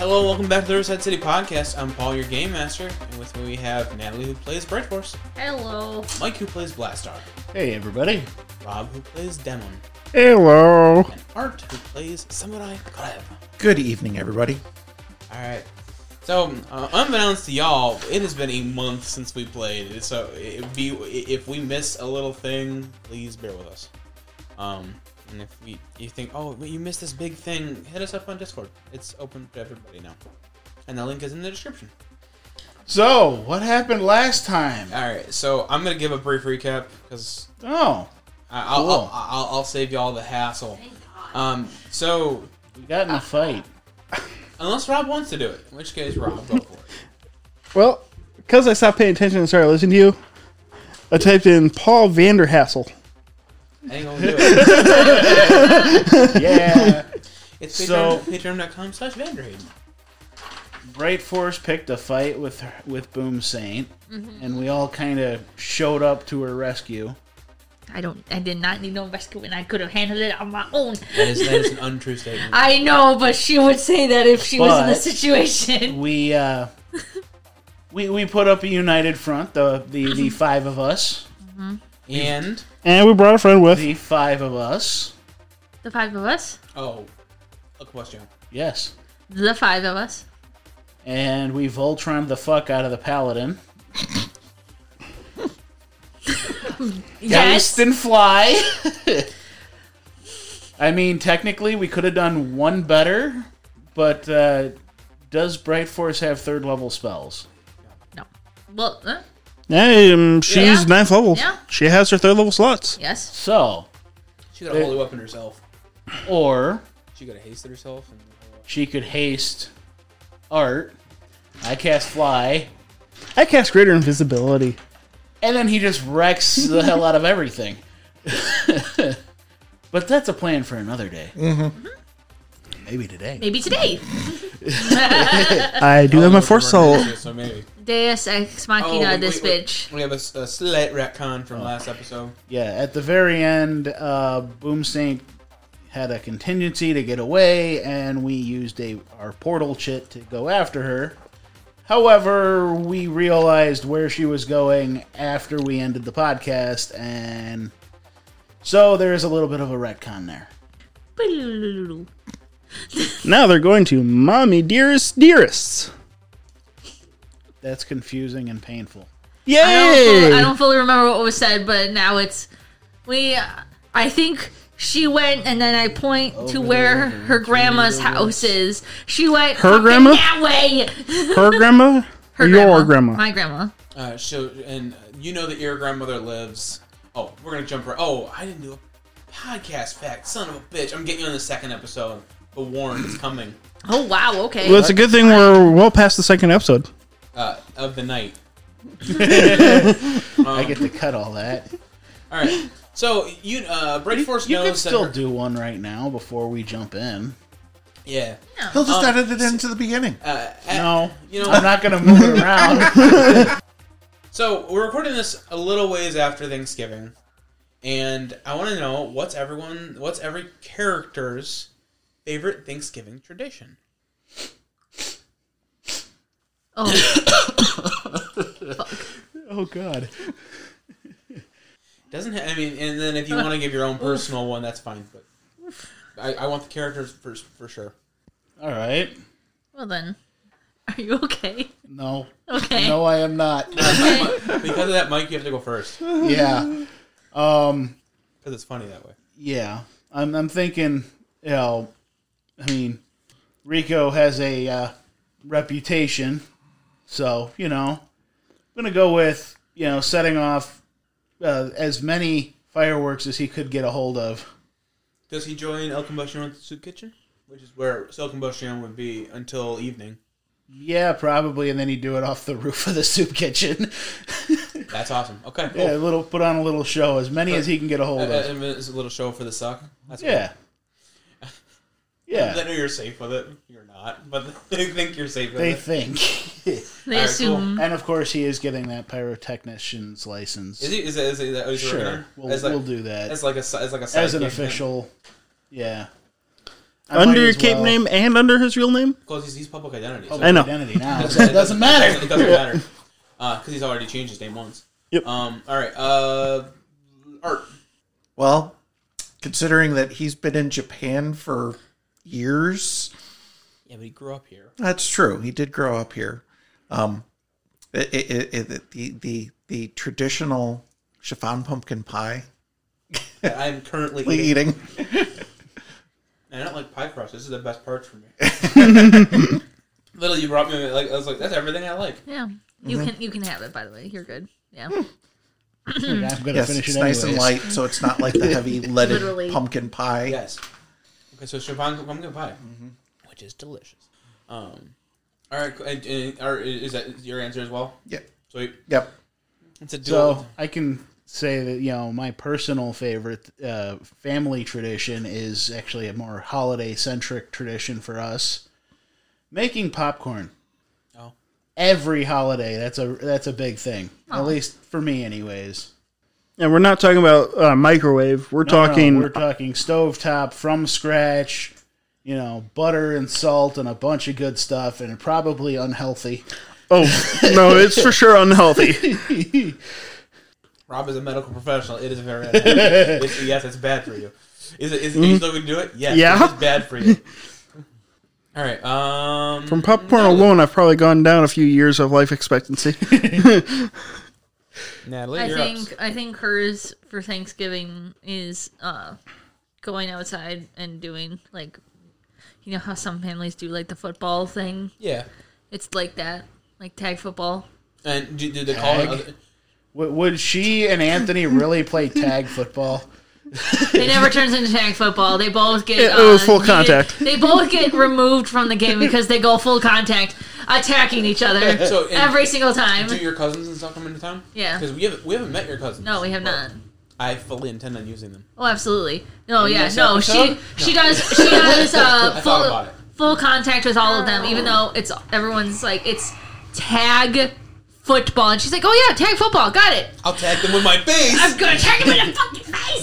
Hello, welcome back to the Riverside City Podcast. I'm Paul, your Game Master, and with me we have Natalie, who plays Bright Force. Hello. Mike, who plays Blastar. Hey, everybody. Rob, who plays Demon. Hello. And Art, who plays Samurai Korev. Good evening, everybody. Alright. So, unbeknownst to y'all, it has been a month since we played. So, if we miss a little thing, please bear with us. And if you think, oh, you missed this big thing, hit us up on Discord. It's open to everybody now. And the link is in the description. So, what happened last time? Alright, so I'm going to give a brief recap, because Oh, I'll save y'all the hassle. So, we got in a fight. unless Rob wants to do it, in which case, Rob, go for it. Well, because I stopped paying attention and started listening to you, I typed in Paul Vanderhassel. I ain't gonna do it. Yeah. It's So- patreon.com/Vanderhaden. Bright Force picked a fight with Boom Saint, and we all kind of showed up to her rescue. I did not need no rescue, and I could have handled it on my own. That is an untrue statement. I know, but she would say that if she was in the But- situation. We put up a united front, the five of us. And, And we brought a friend with. The five of us. The five of us. oh, a question. Yes. The five of us. And we Voltroned the fuck out of the Paladin. Yes. Geist and fly. I mean, technically, we could have done one better, but does Bright Force have third level spells? No. Well, She's Yeah. 9th level. Yeah. She has her 3rd level slots. yes. So, She got a holy weapon herself. or She got a hasted herself. And, she could haste Art. I cast fly, I cast Greater Invisibility. and then he just wrecks the hell out of everything. But that's a plan for another day. Mm-hmm. Maybe today. Maybe today. I do have my Force Soul. So maybe. Deus Ex Machina, wait, this wait. bitch. We have a slight retcon from last episode. Yeah, at the very end, Boom Saint had a contingency to get away, and we used our portal chit to go after her. However, we realized where she was going after we ended the podcast, and so there's a little bit of a retcon there. Now they're going to Mommy Dearest Dearests. That's confusing and painful. Yay! I don't fully remember what was said, but now it's I think she went, and then I point to where her grandma's house is. She went Her fucking grandma? that way. Her grandma? Her or grandma. your grandma? My grandma. And you know that your grandmother lives. Oh, we're gonna jump right. Oh, I didn't do a podcast fact. Son of a bitch. I'm getting you on the second episode. But warned, it's coming. Oh wow. Okay. Well, it's a good thing we're well past the 2nd episode. Of the night. I get to cut all that. All right. So Bright Force You knows could still that do one right now before we jump in. Yeah. He'll just edit it into the beginning. No, You know, I'm not going to move it around. so we're recording this a little ways after Thanksgiving, and I want to know what's every character's favorite Thanksgiving tradition. Oh. Oh, God. I mean, and then if you want to give your own personal one, that's fine. But I want the characters first for sure. All right. Well then, are you okay? No. Okay. No, I am not. Because of that, Mike, you have to go first Yeah. because it's funny that way. Yeah. I'm thinking, I mean, Rico has a reputation. So, I'm going to go with, setting off as many fireworks as he could get a hold of. Does he join El Combustion with the Soup Kitchen? Which is where El Combustion would be until evening. Yeah, probably, and then he'd do it off the roof of the soup kitchen. That's awesome. Okay, cool. Yeah, put on a little show, as many as he can get a hold of. It's a little show for the suck. That's Yeah. Cool. Yeah. They know you're safe with it. You're not, but they think you're safe with They it. think. They Alright, assume. And of course, he is getting that pyrotechnician's license. Is he? Is that what he's working Sure, on? we'll do that As like a side as an gig. official. Yeah. I might Under as cape well. name and under his real name? Because he's public identity. Public I know. Identity now. So it doesn't matter. It doesn't matter. Because he's already changed his name once. Yep. All right. Art. Well, considering that he's been in Japan for years, Yeah, but he grew up here. that's true. He did grow up here. The traditional chiffon pumpkin pie That I'm currently eating. And I don't like pie crust. This is the best part for me. Literally, you brought me like I was like, that's everything I like. Yeah. You can have it, by the way. You're good. Yeah. I'm gonna Yes, finish it's it nice and anyways. light, so it's not like the heavy leaded Literally. pumpkin pie. Yes. Okay, so chiffon pumpkin pie, which is delicious. All right, is that your answer as well? Yep. Sweet. Yep. It's a duel. So I can say that my personal favorite family tradition is actually a more holiday centric tradition for us: making popcorn. Oh. Every holiday, that's a big thing. At least for me, anyways. And we're not talking about microwave. We're talking. We're talking stovetop from scratch. Butter and salt and a bunch of good stuff, and probably unhealthy. Oh, no, it's for sure unhealthy. Rob is a medical professional. It is very unhealthy. Yes, it's bad for you. Is it? Are you still going to do it? Yes. Yeah. It's bad for you. All right. From popcorn alone, I've probably gone down a few years of life expectancy. Natalie, I you're think up. I think hers for Thanksgiving is going outside and doing how some families do like the football thing. Yeah. It's like that, like tag football. And do they call Tag? it? Would she and Anthony really play tag football? It never turns into tag football. They both get It was full contact. They both get removed from the game because they go full contact, attacking each other So, and every single time. Do your cousins and stuff come into town? Yeah. Because we haven't met your cousins. No, we have not. I fully intend on using them. Oh, absolutely. No, yeah, next no. episode? She does I thought about it. full contact with all of them, even though everyone's like it's tag football, and she's like, oh yeah, tag football, got it. I'll tag them with my face. I'm gonna tag him in the fucking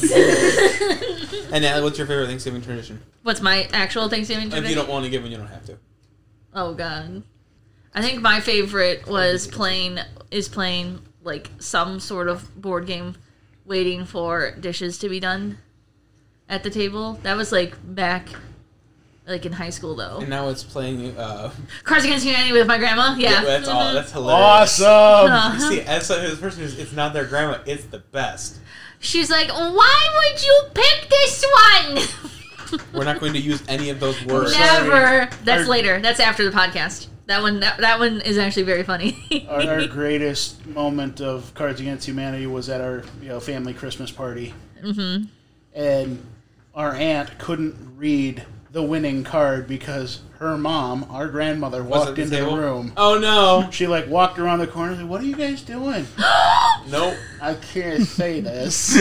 face. And Natalie, what's your favorite Thanksgiving tradition? What's my actual Thanksgiving If tradition? you don't want to give one, you don't have to. Oh god, I think my favorite was playing like some sort of board game, waiting for dishes to be done at the table. That was like back. Like in high school, though. And now it's playing. Cards Against Humanity with my grandma. Yeah. That's all. That's hilarious. Awesome. You see, as this person is, it's not their grandma. It's the best. She's like, why would you pick this one? We're not going to use any of those words. Never. That's later. That's after the podcast. That one is actually very funny. Our greatest moment of Cards Against Humanity was at our family Christmas party. Mm-hmm. And our aunt couldn't read the winning card because her mom, our grandmother, walked into the table? room. Oh no! She walked around the corner and said, "What are you guys doing?" Nope. I can't say this.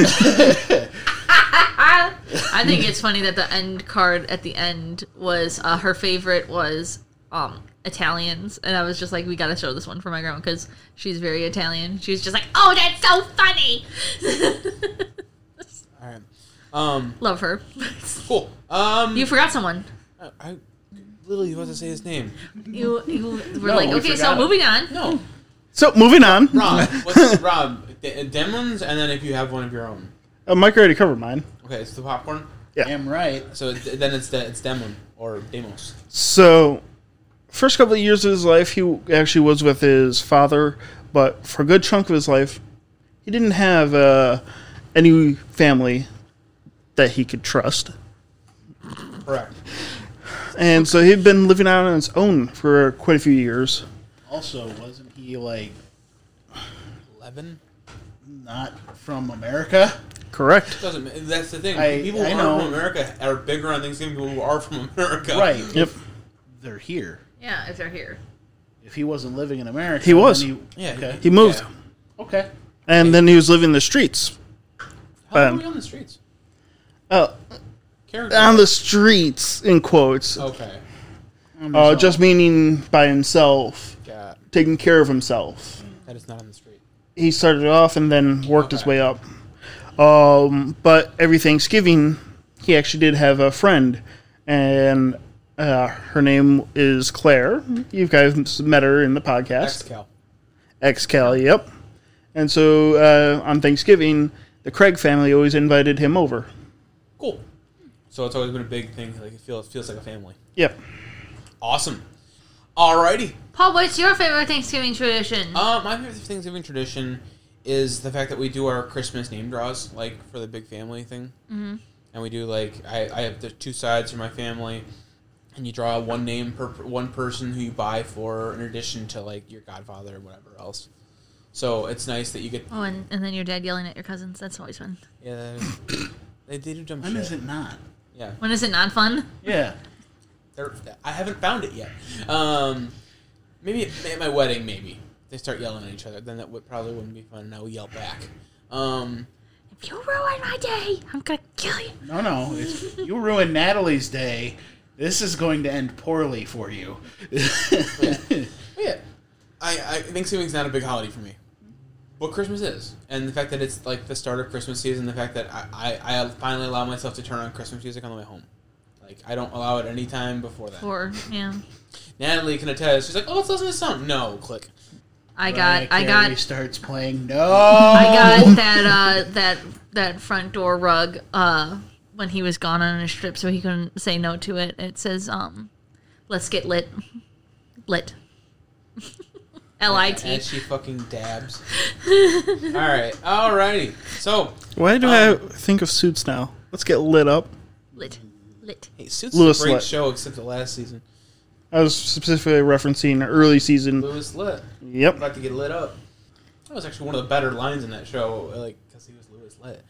I think it's funny that the end card at the end was her favorite was Italians, and I was just like, we gotta show this one for my grandma because she's very Italian. She's just like, oh, that's so funny. All right. Love her. Cool. You forgot someone. I literally was to say his name. You were No, like, we okay, so forgot. moving on. No, So, moving on. Rob. What's Rob? Demons, and then if you have one of your own. Mike already covered mine. Okay, it's the popcorn. Damn right. So then it's Demon or Demos. So, first couple of years of his life, he actually was with his father, but for a good chunk of his life, he didn't have any family that he could trust. Correct. And so he'd been living out on his own for quite a few years. Also, wasn't he 11. not from America? Correct. Doesn't. That's the thing. People I who know. aren't from America are bigger on Thanksgiving. People who are from America. Right. Yep. They're here. Yeah, if they're here. If he wasn't living in America, He was. then Yeah. Okay. He moved. Yeah. Okay. And then he was living the streets. How long were you on the streets? Character. On the streets, in quotes. Okay. Just meaning by himself, Got. taking care of himself. That is not on the street. He started off and then worked his Okay. way up. But every Thanksgiving, he actually did have a friend, and her name is Claire. You guys met her in the podcast. X-Cal. X-Cal, yep. And so on Thanksgiving, the Craig family always invited him over. Cool. So it's always been a big thing. Like it feels like a family. Yep. Awesome. Alrighty. Paul, what's your favorite Thanksgiving tradition? My favorite Thanksgiving tradition is the fact that we do our Christmas name draws, like for the big family thing. Mm-hmm. And we do like I have the two sides for my family, and you draw one name per one person who you buy for, in addition to like your godfather or whatever else. So it's nice that you get. Oh, and then your dad yelling at your cousins. That's always fun. Yeah, they do dumb When shit. is it not? Yeah, When is it not fun? Yeah. I haven't found it yet. Maybe at my wedding, maybe they start yelling at each other. Then that probably wouldn't be fun. Now we yell back. If you ruin my day, I'm gonna kill you. No. If you ruin Natalie's day, this is going to end poorly for you. Yeah, I Thanksgiving's not a big holiday for me. But Christmas is, and the fact that it's like the start of Christmas season, the fact that I finally allow myself to turn on Christmas music on the way home. Like I don't allow it any time before that. Or yeah, Natalie can attest. She's like, "Oh, let's listen to some." No, click. I Mariah got Carey starts playing. No. I got that front door rug when he was gone on his trip, so he couldn't say no to it. It says let's get lit. LIT. As she fucking dabs. Alrighty. So, Why do I think of Suits now? Let's get lit up. Lit. hey, Suits Louis is a great Lit. show except the last season. I was specifically referencing early season. Louis Lit. Yep. About to get lit up. That was actually one of the better lines in that show, like because he was Louis Lit.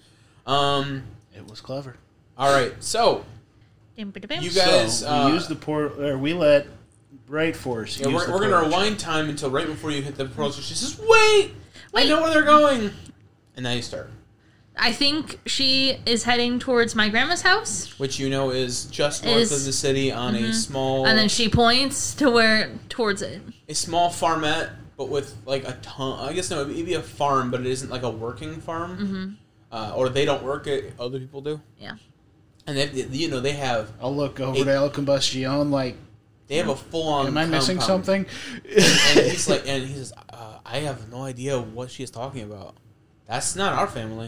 It was clever. All right, so you guys, So we used the we let Bright Force. yeah, use we're the gonna portal rewind time until right before you hit the portal. She says, "Wait, I know where they're going," and now you start, I think she is heading towards my grandma's house, which you know is just north of the city on a small, and then she points towards it. a small farmette, but with like a ton. I guess no, it'd be a farm, but it isn't like a working farm, or they don't work it. Other people do. Yeah. And they have I'll look over to El Combustión like, they have a full on. am I missing something? And he's like, and he says, I have no idea what she is talking about. That's not our family.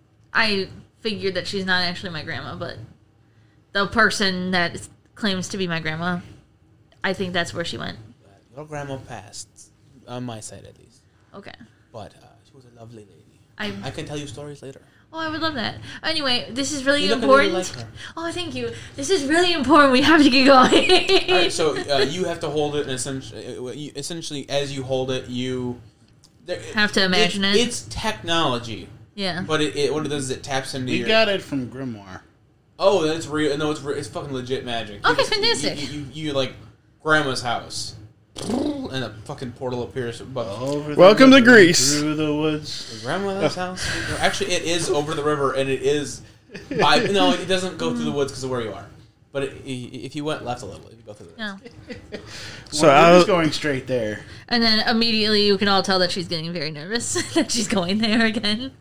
I figured that she's not actually my grandma, but the person that claims to be my grandma, I think that's where she went. Your grandma passed, on my side at least. Okay. But she was a lovely lady. I can tell you stories later. Oh, I would love that. Anyway, this is really You look a important. little like her. Oh, thank you. This is really important. We have to get going. All right, so you have to hold it, and essentially, as you hold it, you have to imagine it. It's technology, Yeah. but what it does is it taps into We your. got it from Grimoire. Oh, that's real. No, it's fucking legit magic. Okay, You just- fantastic. You like grandma's house, and a fucking portal appears above. Over the Welcome to river, Greece. Through the woods. Grandmother's house. Actually, it is over the river, and it is. No, it doesn't go through the woods because of where you are. But if you went left a little, if you go through the woods. Yeah. So Well, I we was was going straight there. And then immediately you can all tell that she's getting very nervous that she's going there again. You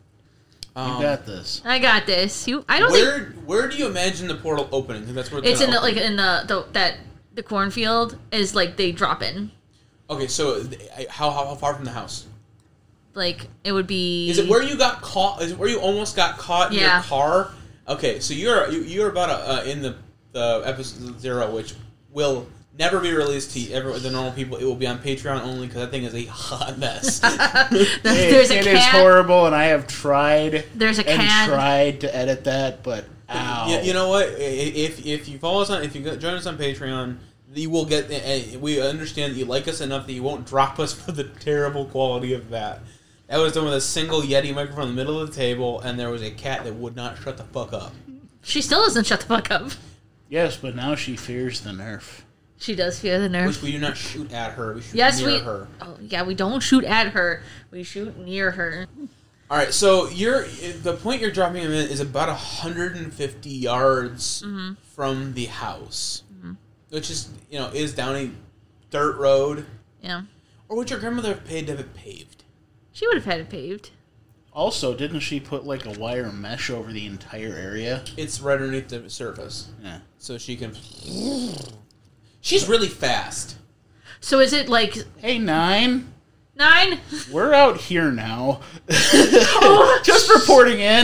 got this. I got this. I don't think Where do you imagine the portal opening? 'Cause that's where it's in gonna the, open. the cornfield is like they drop in. Okay, so how far from the house? Like it would be. Is it where you got caught? Is it where you almost got caught in your Yeah. car? Okay, so you're about in the episode 0, which will never be released to the normal people. It will be on Patreon only because that thing is a hot mess. There's a It cat. is horrible, and I have tried. There's a and cat. tried to edit that, but ow. You know what? If you follow us on, if you join us on Patreon, you will get. We understand that you like us enough that you won't drop us for the terrible quality of that. That was done with a single Yeti microphone in the middle of the table, and there was a cat that would not shut the fuck up. She still doesn't shut the fuck up. Yes, but now she fears the Nerf. She does fear the nerf. Which we do not shoot at her. We shoot Yes, near we. her. Oh yeah, we don't shoot at her. We shoot near her. All right, so the point you're dropping him in is about 150 yards from the house, which is down a dirt road. Yeah, Or would your grandmother have paid to have it paved? she would have had it paved. Also, didn't she put like a wire mesh over the entire area? It's right underneath the surface, Yeah. so she can. She's really fast. So is it like Hey, 9. 9? We're out here now. Just reporting in.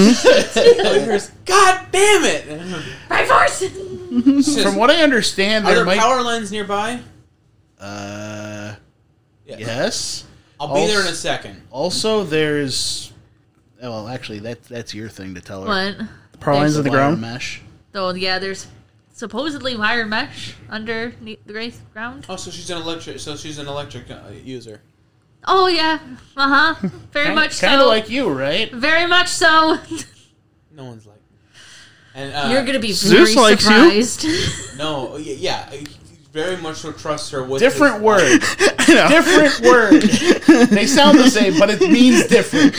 God damn it! By force! From what I understand, Are there there might. power lines nearby? Yeah. Yeah. Yes. I'll be there in a second. Also, there's. Well, actually, that's your thing to tell her. What? Power lines of the Wire ground. mesh. Oh, yeah, there's supposedly wire mesh underneath the ground. Oh, so she's an electric user. Oh, yeah. Uh-huh. Very much so. Kind of like you, right? Very much so. No one's like. And You're going to be Zeus very likes you. surprised. No, yeah, very much so trust her with Different his- word. Different word. They sound the same, but it means different.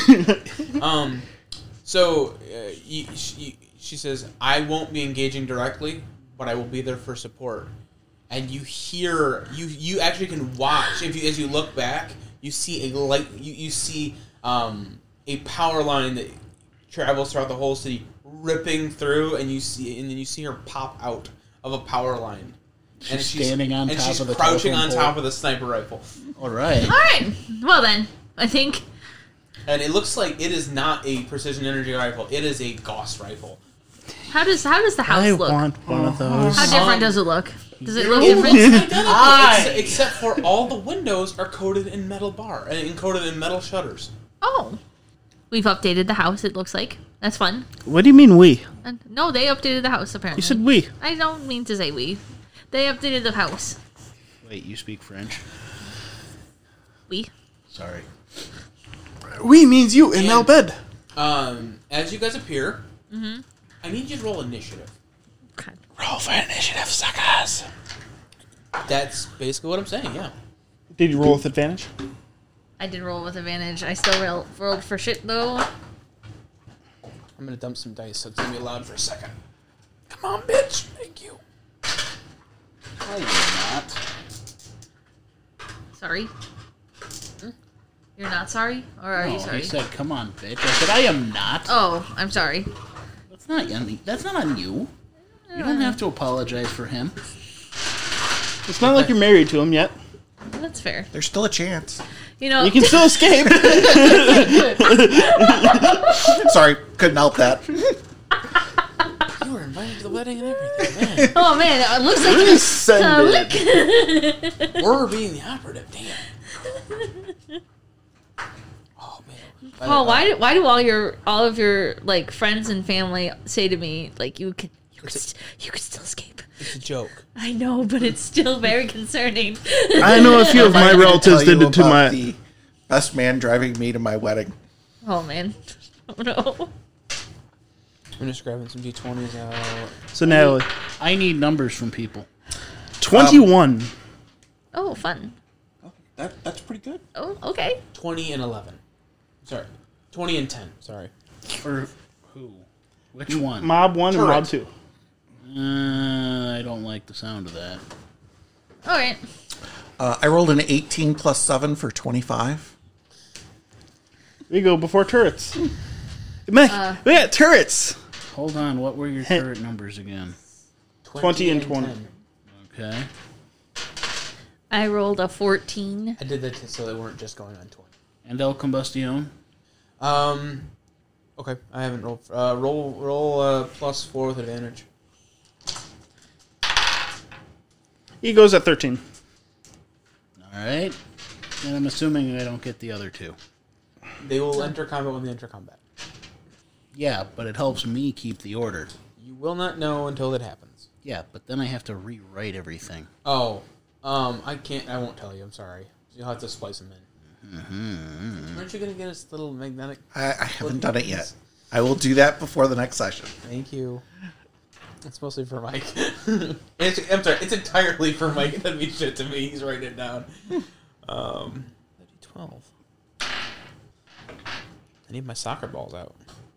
So she says, "I won't be engaging directly, but I will be there for support." And you hear you actually can watch as you look back. You see a light. You see a power line that travels throughout the whole city, ripping through, and then you see her pop out of a power line. She's standing on top she's of the crouching telephone on pole. top of the sniper rifle. All right. All right. Well, then, I think... And it looks like it is not a precision energy rifle. It is a Gauss rifle. How does the house I look? want one of those. How different does it look? Does it look It different? looks identical, except for all the windows are coated in metal bar and encoded in metal shutters. Oh. We've updated the house, it looks like. That's fun. What do you mean we? And no, they updated the house, apparently. You said we. I don't mean to say we. They updated the house. Wait, you speak French? We. Sorry. We means you in And- our bed. As you guys appear, I need you to roll initiative. Okay. Roll for initiative, suckers. That's basically what I'm saying, yeah. Did you roll with advantage? I did roll with advantage. I still rolled for shit, though. I'm gonna dump some dice, so it's gonna be loud for a second. Come on, bitch. Thank you. No, you're not. Sorry. You're not sorry? Or are you No, sorry? he said, "Come on, bitch." I said, "I am not." Oh, I'm sorry. That's not on me. That's not on you. You don't have to apologize for him. It's not like you're married to him yet. That's fair. There's still a chance. You know, You can still escape. Sorry, couldn't help that. You were invited to the wedding and everything, oh man, it looks like Rescinded. man. We're being the operative, damn. Oh, man. Paul, why do all of your like friends and family say to me like you could still escape? It's a joke. I know, but it's still very concerning. I know a few of my Remind me to relatives tell you did it to about my. the best man driving me to my wedding. Oh man, oh no. I'm just grabbing some D20s out. So Natalie, I need numbers from people. 21. Oh, fun. That's pretty good. Oh, okay. 20 and 11. Sorry. 20 and 10. Sorry. For who? Which one? Mob 1 and Turret. Mob 2. I don't like the sound of that. All right. I rolled an 18 plus 7 for 25. We go before turrets. Man, we got turrets. Hold on. What were your Hey. turret numbers again? 20 and 20. 10. Okay. I rolled a 14. I did that so they weren't just going on 20. And El Combustión? Okay. I haven't rolled. Roll plus 4 with advantage. He goes at 13. All right. And I'm assuming I don't get the other two. They will enter combat when they enter combat. Yeah, but it helps me keep the order. You will not know until it happens. Yeah, but then I have to rewrite everything. Oh. I can't. I won't tell you. I'm sorry. You'll have to splice them in. Aren't you going to get us little magnetic? I haven't done it yet. I will do that before the next session. Thank you. It's mostly for Mike. I'm sorry. It's entirely for Mike. It doesn't mean shit to me. He's writing it down. 12. I need my soccer balls out.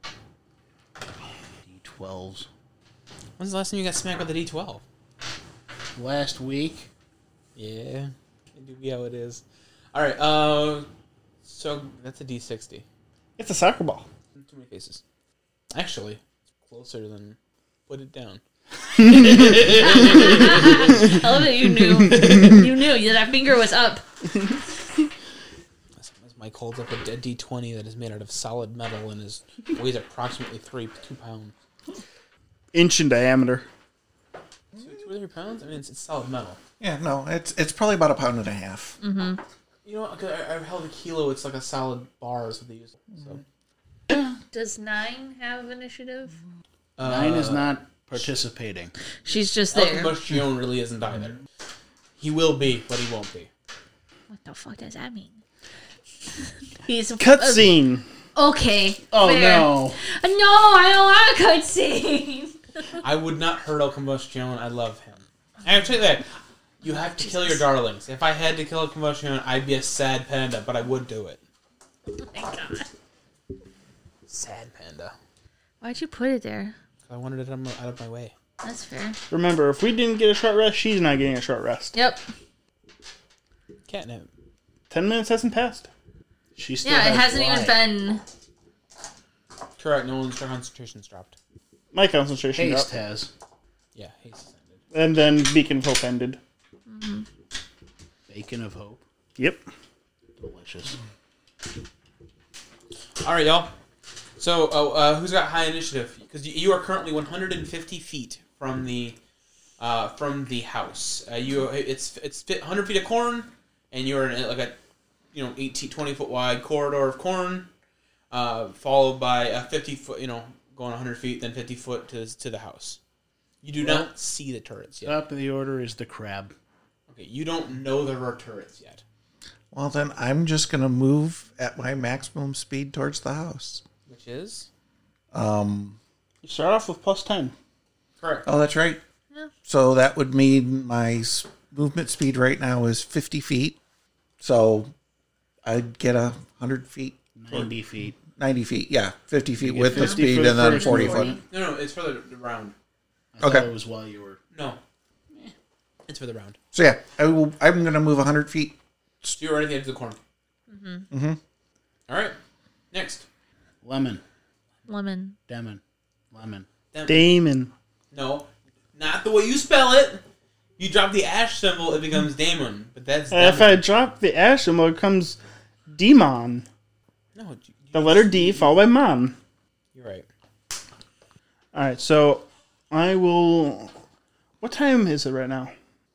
D12s. When's the last time you got smacked with a D12? Last week. Yeah. It do be how it is. Alright, so that's a D60. It's a soccer ball. Too many faces. Actually, it's closer than put it down. I love that you knew. You knew that finger was up. As Mike holds up a D20 that is made out of solid metal and weighs approximately 2 pounds. Inch in diameter. 2 or 3 pounds? I mean, it's solid metal. Yeah, no, it's probably about 1.5 pounds. You know, I've held a kilo. It's like a solid bar is what they use. So. Does 9 have initiative? 9 is not participating. She's just El there. Combustion really isn't either. He will be, but he won't be. What the fuck does that mean? He's Cutscene. Okay. Oh, fair. no. No, I don't want a cutscene. I would not hurt El Combustion. I love him. I have to tell you that. You have to kill your darlings. If I had to kill El Combustion, I'd be a sad panda, but I would do it. Oh my god. Sad panda. Why'd you put it there? I wanted it out of my way. That's fair. Remember, if we didn't get a short rest, she's not getting a short rest. Yep. Catnip. 10 minutes hasn't passed. She still Yeah, it has hasn't even fly. been. Correct. No one's concentration's dropped. My concentration Haste dropped. has. Yeah, haste ended. And then Beacon of Hope ended. Bacon of Hope. Yep. Delicious. All right, y'all. So, who's got high initiative? Because you are currently 150 feet from the house. It's 100 feet of corn, and you're in like a 18, 20 foot wide corridor of corn, followed by a 50 foot, going 100 feet, then 50 foot to the house. You do not see the turrets yet. Top of the order is the crab. Okay, you don't know there are turrets yet. Well, then I'm just going to move at my maximum speed towards the house. Which is? You start off with plus 10. Correct. Oh, that's right. Yeah. So that would mean my movement speed right now is 50 feet. So I'd get 100 feet. 90 feet. 90 feet, yeah. 50 feet get with the 50 speed for and then first 40 movement. foot. No, it's for the round. I Okay. thought it was while you were... No. It's for the round. So yeah, I'm going to move 100 feet. So you're right at the edge of the corner. Mm-hmm. All right. Next. Lemon. Lemon. Lemon. Lemon. Damon. No, not the way you spell it. You drop the ash symbol, it becomes Damon. But that's If I drop the ash symbol, it comes Demon. no. The letter D followed by Mon. You're right. Alright, so I will... What time is it right now?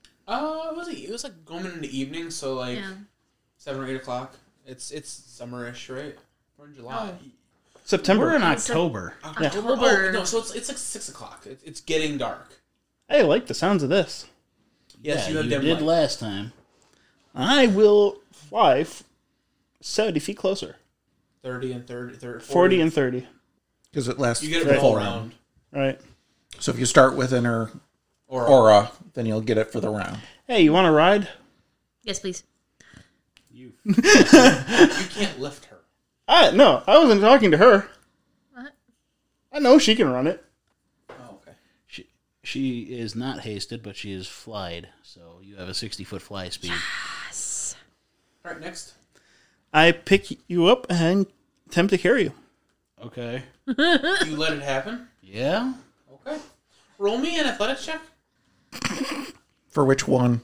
It was like going into the evening, so like Yeah. 7 or 8 o'clock. It's summerish, right? We're in July. Oh. September. We're in October. October. October. Oh, no, so it's like 6 o'clock. It's getting dark. I like the sounds of this. Yes, Yeah, you have you dim did light. last time. I will fly 70 feet closer. 30 and 30, 40 and 30. Because it lasts You get for it the full full round. Right. So if you start within her Or aura, then you'll get it for the round. Hey, you want to ride? Yes, please. you can't lift her. No, I wasn't talking to her. What? I know she can run it. Oh, okay. She is not hasted, but she is flied. So you have a 60-foot fly speed. All right, next. I pick you up and attempt to carry you. Okay. You let it happen. Yeah? Okay. Roll me an athletics check. For which one?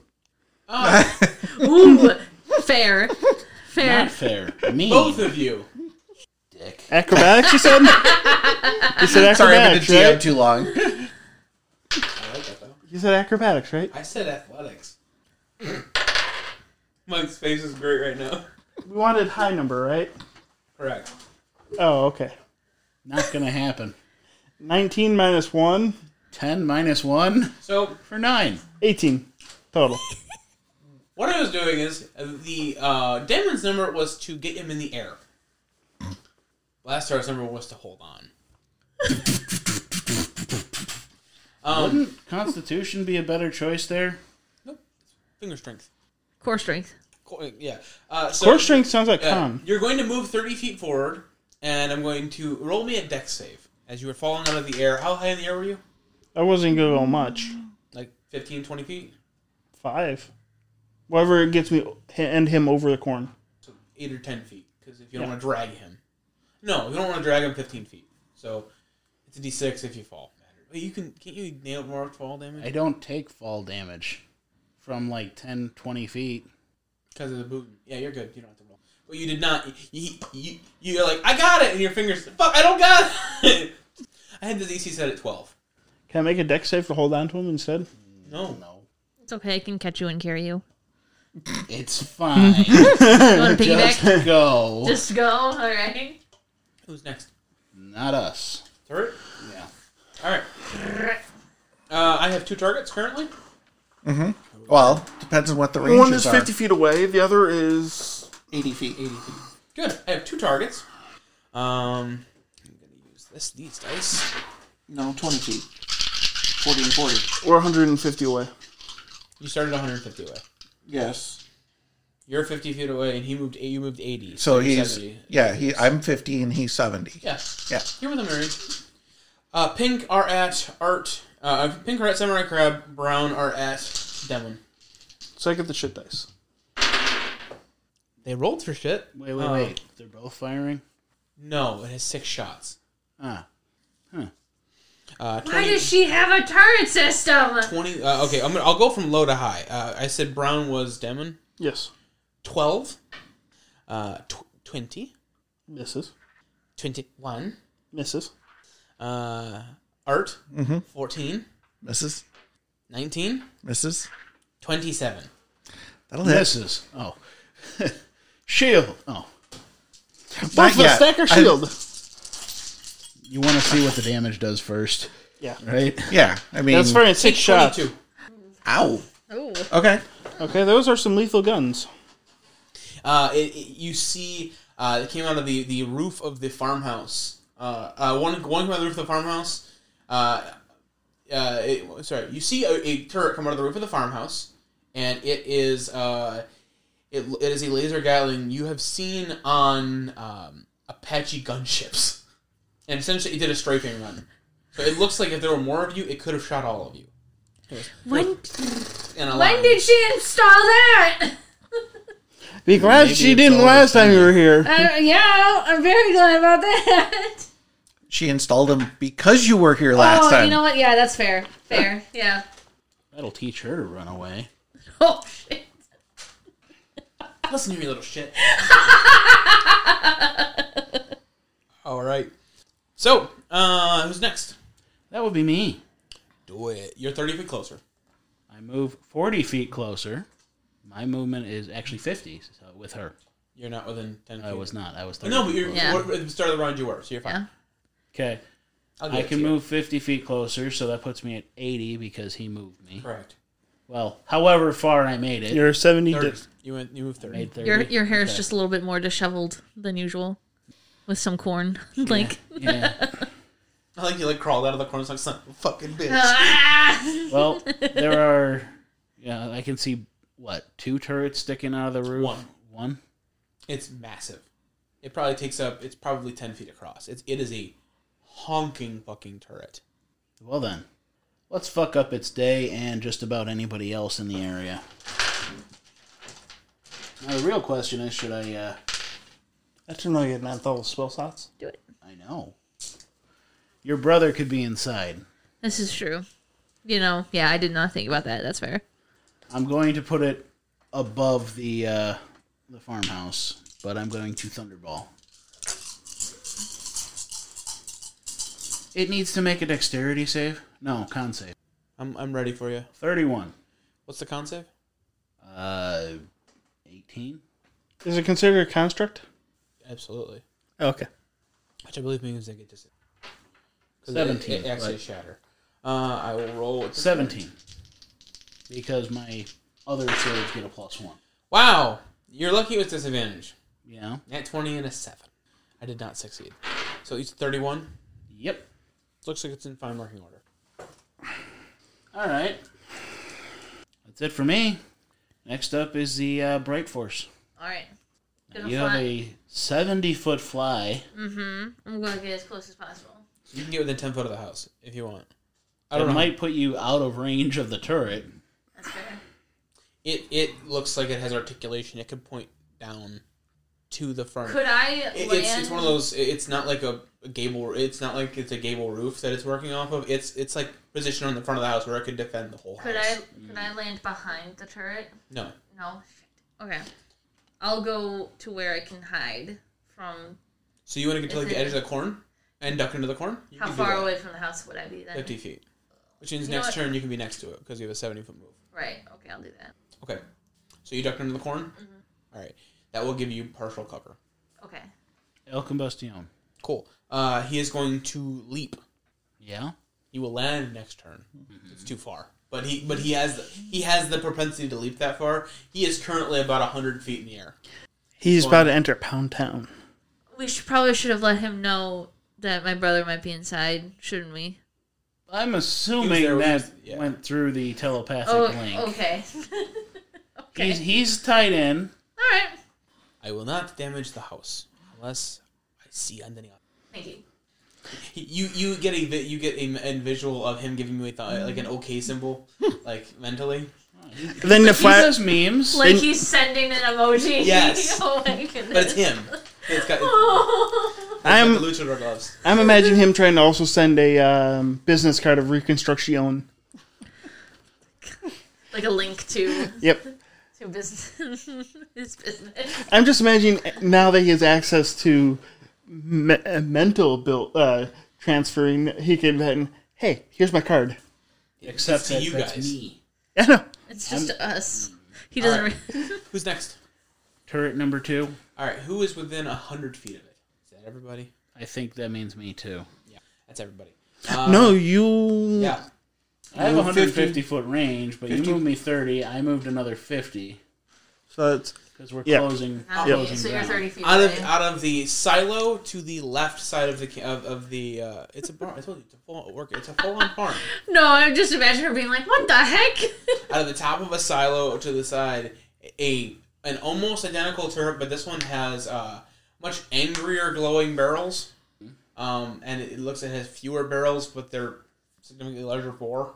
Ooh, fair. Fair. Not fair. Me. Both of you. Dick. Acrobatics, you said? You said Sorry, I've been acrobatics, a DM right? too long. I like that though. You said acrobatics, right? I said athletics. Mike's face is great right now. We wanted high number, right? Correct. Oh, okay. Not gonna happen. 19 minus 1, 10 minus 1 So for 9. 18 total. what I was doing is the Damon's number was to get him in the air. Last Star's number was to hold on. Wouldn't Constitution be a better choice there? Finger strength. Core strength. Yeah. So, Core strength sounds like con. You're going to move 30 feet forward, and I'm going to roll me a dex save. As you were falling out of the air, how high in the air were you? I wasn't going to go much. Like 15, 20 feet? 5. Whatever it gets me and him over the corn. So 8 or 10 feet, because if you don't want to drag him. No, you don't want to drag him 15 feet. So it's a d6 if you fall. But can't you nail more fall damage? I don't take fall damage from like 10, 20 feet. Because of the boot. Yeah, you're good. You don't have to roll. But you did not. You're like, I got it, and your fingers. Fuck, I don't got it. I had the DC set at 12. Can I make a dex save to hold on to him instead? No. It's okay. I can catch you and carry you. It's fine. You want to piggyback? Just go. Just go. All right. Who's next? Not us. Turret? Yeah. All right. I have 2 targets currently. Well, depends on what the One ranges is are. 50 feet away. The other is 80 feet. 80 feet. Good. I have 2 targets. I'm going to use these dice. No, 20 feet. 40 and 40. or 150 away. You started 150 away. Yes. You're 50 feet away, and you moved 80. So you're he's 70. I'm 50 and he's 70. Yeah. Yeah. You're within the range. Pink are at Art. Pink are at Samurai Crab. Brown are at Demon. So I get the shit dice. They rolled for shit. Wait. They're both firing? No, it has 6 shots. Ah. 20, Why does she have a turret system? 20. Okay, I'll go from low to high. I said Brown was Demon. Yes. 12. 20. Misses. 21. Misses. Art. 14. Misses. 19. Misses. 27. That'll hit. Misses. Oh. Shield. Oh. Not Both yet. stack or shield? You want to see what the damage does first, Yeah. right? Yeah. I mean, That's for 6 shots. 22. Ow. Oh. Okay. Okay, those are some lethal guns. You see, it came out of the roof of the farmhouse. One came out of the roof of the farmhouse. You see a turret come out of the roof of the farmhouse, and it is it is a laser Gatling you have seen on Apache gunships, and essentially it did a strafing run. So it looks like if there were more of you, it could have shot all of you. When And a when line. did she install that? Be glad Maybe she it's didn't all last the time you time. were here. Yeah, I'm very glad about that. She installed him because you were here last time. You know what? Yeah, that's fair. Fair. Yeah. That'll teach her to run away. Oh shit. Listen to me, little shit. All right. So, who's next? That would be me. Do it. You're 30 feet closer. I move 40 feet closer. My movement is actually 50 so with her. You're not within 10 feet. I was not. I was 30. No, but you're Yeah. at the start of the round you were, so you're fine. Yeah. Okay. I'll give I it can to you. move 50 feet closer, so that puts me at 80 because he moved me. Correct. Well, however far I made it. You're 70. 30. You moved 30. made 30. Your hair is Okay. just a little bit more disheveled than usual, with some corn. Like. Yeah. I like you crawled out of the corner like son of a fucking bitch. Ah! Well, there are. Yeah, I can see what 2 turrets sticking out of the roof. One. It's massive. It probably takes up. It's probably 10 feet across. It is a honking fucking turret. Well then, let's fuck up its day and just about anybody else in the area. Now the real question is, should I? I didn't know you had mental spell slots. Do it. I know. Your brother could be inside. This is true. You know, yeah, I did not think about that. That's fair. I'm going to put it above the farmhouse, but I'm going to Thunderball. It needs to make a dexterity save. No, con save. I'm ready for you. 31. What's the con save? 18. Is it considered a construct? Absolutely. Okay. Which I believe means they get to 17, It actually but- shatter. I will roll with 17. Because my other saves get a +1. Wow, you're lucky with disadvantage. Yeah. At 20 and a 7. I did not succeed. So it's 31. Yep. Looks like it's in fine working order. All right. That's it for me. Next up is the Bright Force. All right. Gonna You have fly. a 70-foot fly. I'm gonna get as close as possible. You can get within 10 foot of the house if you want. I It don't know. might put you out of range of the turret. That's fair. It looks like it has articulation. It could point down to the front. Could I land? It's one of those. It's not like a gable. It's not like it's a gable roof that it's working off of. It's like positioned on the front of the house where it could defend the whole Could house. I land behind the turret? No. No. Shit. Okay. I'll go to where I can hide from. So you want to get to like the edge of the corn and duck into the corn? You How can do far that. away from the house would I be then? 50 feet. Which means You know next what? turn you can be next to it because you have a 70-foot move. Right. Okay, I'll do that. Okay. So you ducked into the corn? Mm-hmm. All right. That will give you partial cover. Okay. El Combustion. Cool. He is going to leap. Yeah. He will land next turn. It's too far. But he has the propensity to leap that far. He is currently about 100 feet in the air. He's about to enter Pound Town. We probably should have let him know that my brother might be inside, shouldn't we? I'm He was assuming there that with- yeah. went through the telepathic Oh, link. okay. Okay. He's tied in. All right. I will not damage the house unless I see underneath. Thank you. You get a visual of him giving you like an okay symbol, like mentally. Then the He flat. does memes. Like he's sending an emoji. Yes. Oh my goodness. But it's him. It's got the I'm luchador gloves. I'm imagining him trying to also send a business card of Reconstruction. Like a link to Yep. business, his business. I'm just imagining now that he has access to mental transferring. He can then, hey, here's my card. Except It's to that you that's guys. me. I know. It's just us. He doesn't. All right. Who's next? Turret number 2. All right. Who is within 100 feet of it? Is that everybody? I think that means me too. Yeah, that's everybody. No, you. Yeah. I have Move 150 foot range, but 50. you moved me 30. I moved another 50 So it's because we're Yeah. closing. Okay, closing so you're ground. 30 feet Out away. of the silo to the left side of the it's a barn. I told you it's a full work. It's a full on farm. No, I just imagine her being like, "What the heck?" Out of the top of a silo to the side, an almost identical turret, but this one has much angrier glowing barrels. And it looks like it has fewer barrels, but they're significantly larger bore.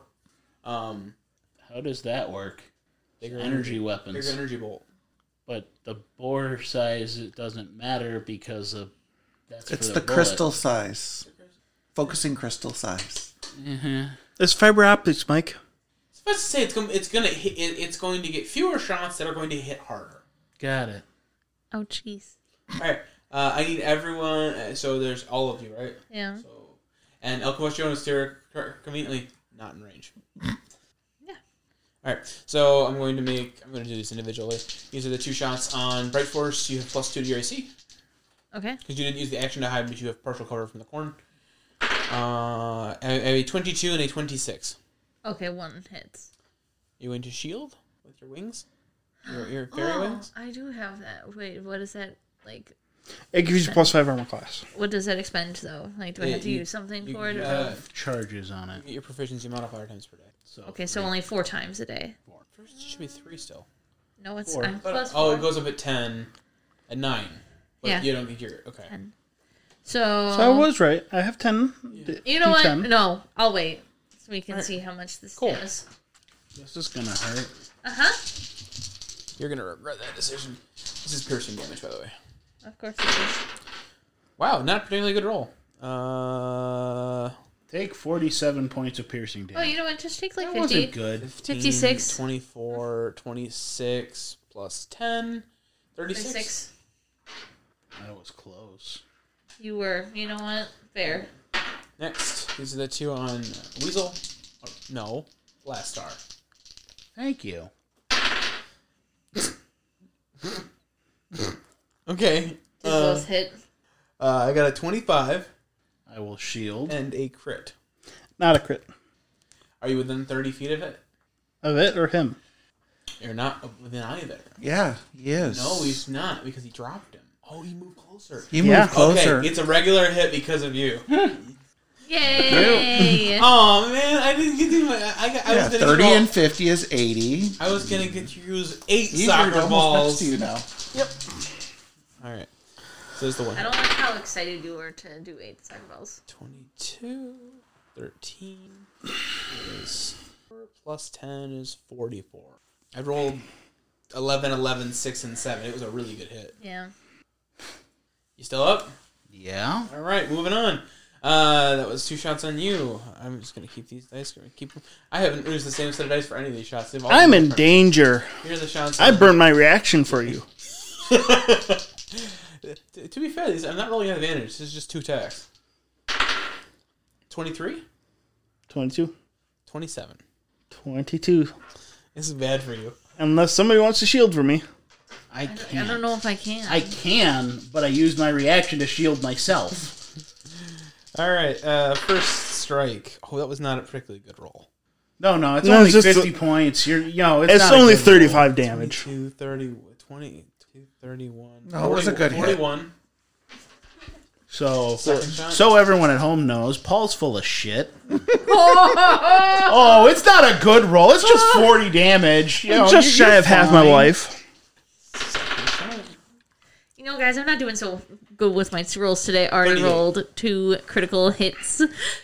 How does that work? Bigger Energy weapons. Bigger energy bolt. But the bore size, it doesn't matter because of that's It's for the bullet. crystal size. Focusing crystal size. it's fiber optics, Mike. I was about to say it's going to get fewer shots that are going to hit harder. Got it. Oh, jeez. All right, I need everyone. So there's all of you, right? Yeah. So, and El Combustion is here conveniently not in range. Yeah. All right, so I'm going to do this individually. These are the 2 shots on Bright Force. You have +2 to your AC Okay. because you didn't use the action to hide, but you have partial cover from the corn. A 22 and a 26. Okay, one hits. You going to shield with your wings? Your fairy wings? I do have that. Wait, what is that like? It gives you +5 armor class. What does that expend though? Like, do I have to use something for it? Or? Charges on it. Get your proficiency modifier times per day. So Okay, so only 4 times a day. First, it should be 3 still. No, it's 4. I'm plus Oh, 4. it goes up at 10, at 9. But Yeah. you don't get your okay. 10. So So I was right. I have 10. You know what? D10. No, I'll wait so we can see how much this Cool. is. this is gonna hurt. You're gonna regret that decision. This is piercing damage, by the way. Of course it is. Wow, not a particularly good roll. Take 47 points of piercing Oh, damage. you know what? Just take like That 50. wasn't good. 56. 24, 26 plus 10, 36. 36. That was close. You were. You know what? Fair. Next, these are the 2 on Weasel. Oh, no, Blast Star. Thank you. Okay. Did both hit? I got a 25 I will shield. and a crit. Not a crit. Are you within 30 feet of it? Of it or him? You're not within either. Yeah, he is. No, he's not because he dropped him. Oh, he moved closer. He Yeah. moved closer. Okay, it's a regular hit because of you. Yay! Oh man, I didn't get to. I Yeah, was gonna 30 roll- and 50 is 80. I was gonna get to use 8 He's soccer almost balls. next to you now. All right, so there's the one. I don't like how excited you were to do 8 soccer balls. 22, 13 is 4 plus 10 is 44. I rolled 11, 11, 6, and 7. It was a really good hit. Yeah. You still up? Yeah. All right, moving on. That was 2 shots on you. I'm just gonna keep these dice. I haven't used the same set of dice for any of these shots. They've all I'm been in different. danger. Here are the shots. I burned my reaction for you. To be fair, I'm not rolling an advantage. This is just 2 attacks. 23? 22. 27. 22. This is bad for you. Unless somebody wants to shield for me. I I can't. don't know if I can. I can, but I use my reaction to shield myself. All right, first strike. Oh, that was not a particularly good roll. No, it's No, only it's just 50 points. It's It's not a only good 35 damage. 22, 30, 20, 31. No, it was a good hit. 41. roll. Second shot. So everyone at home knows, Paul's full of shit. Oh, it's not a good roll. It's just 40 damage. Just shy of half my life. You know, guys, I'm not doing so good with my rolls today. I already 38. rolled 2 critical hits.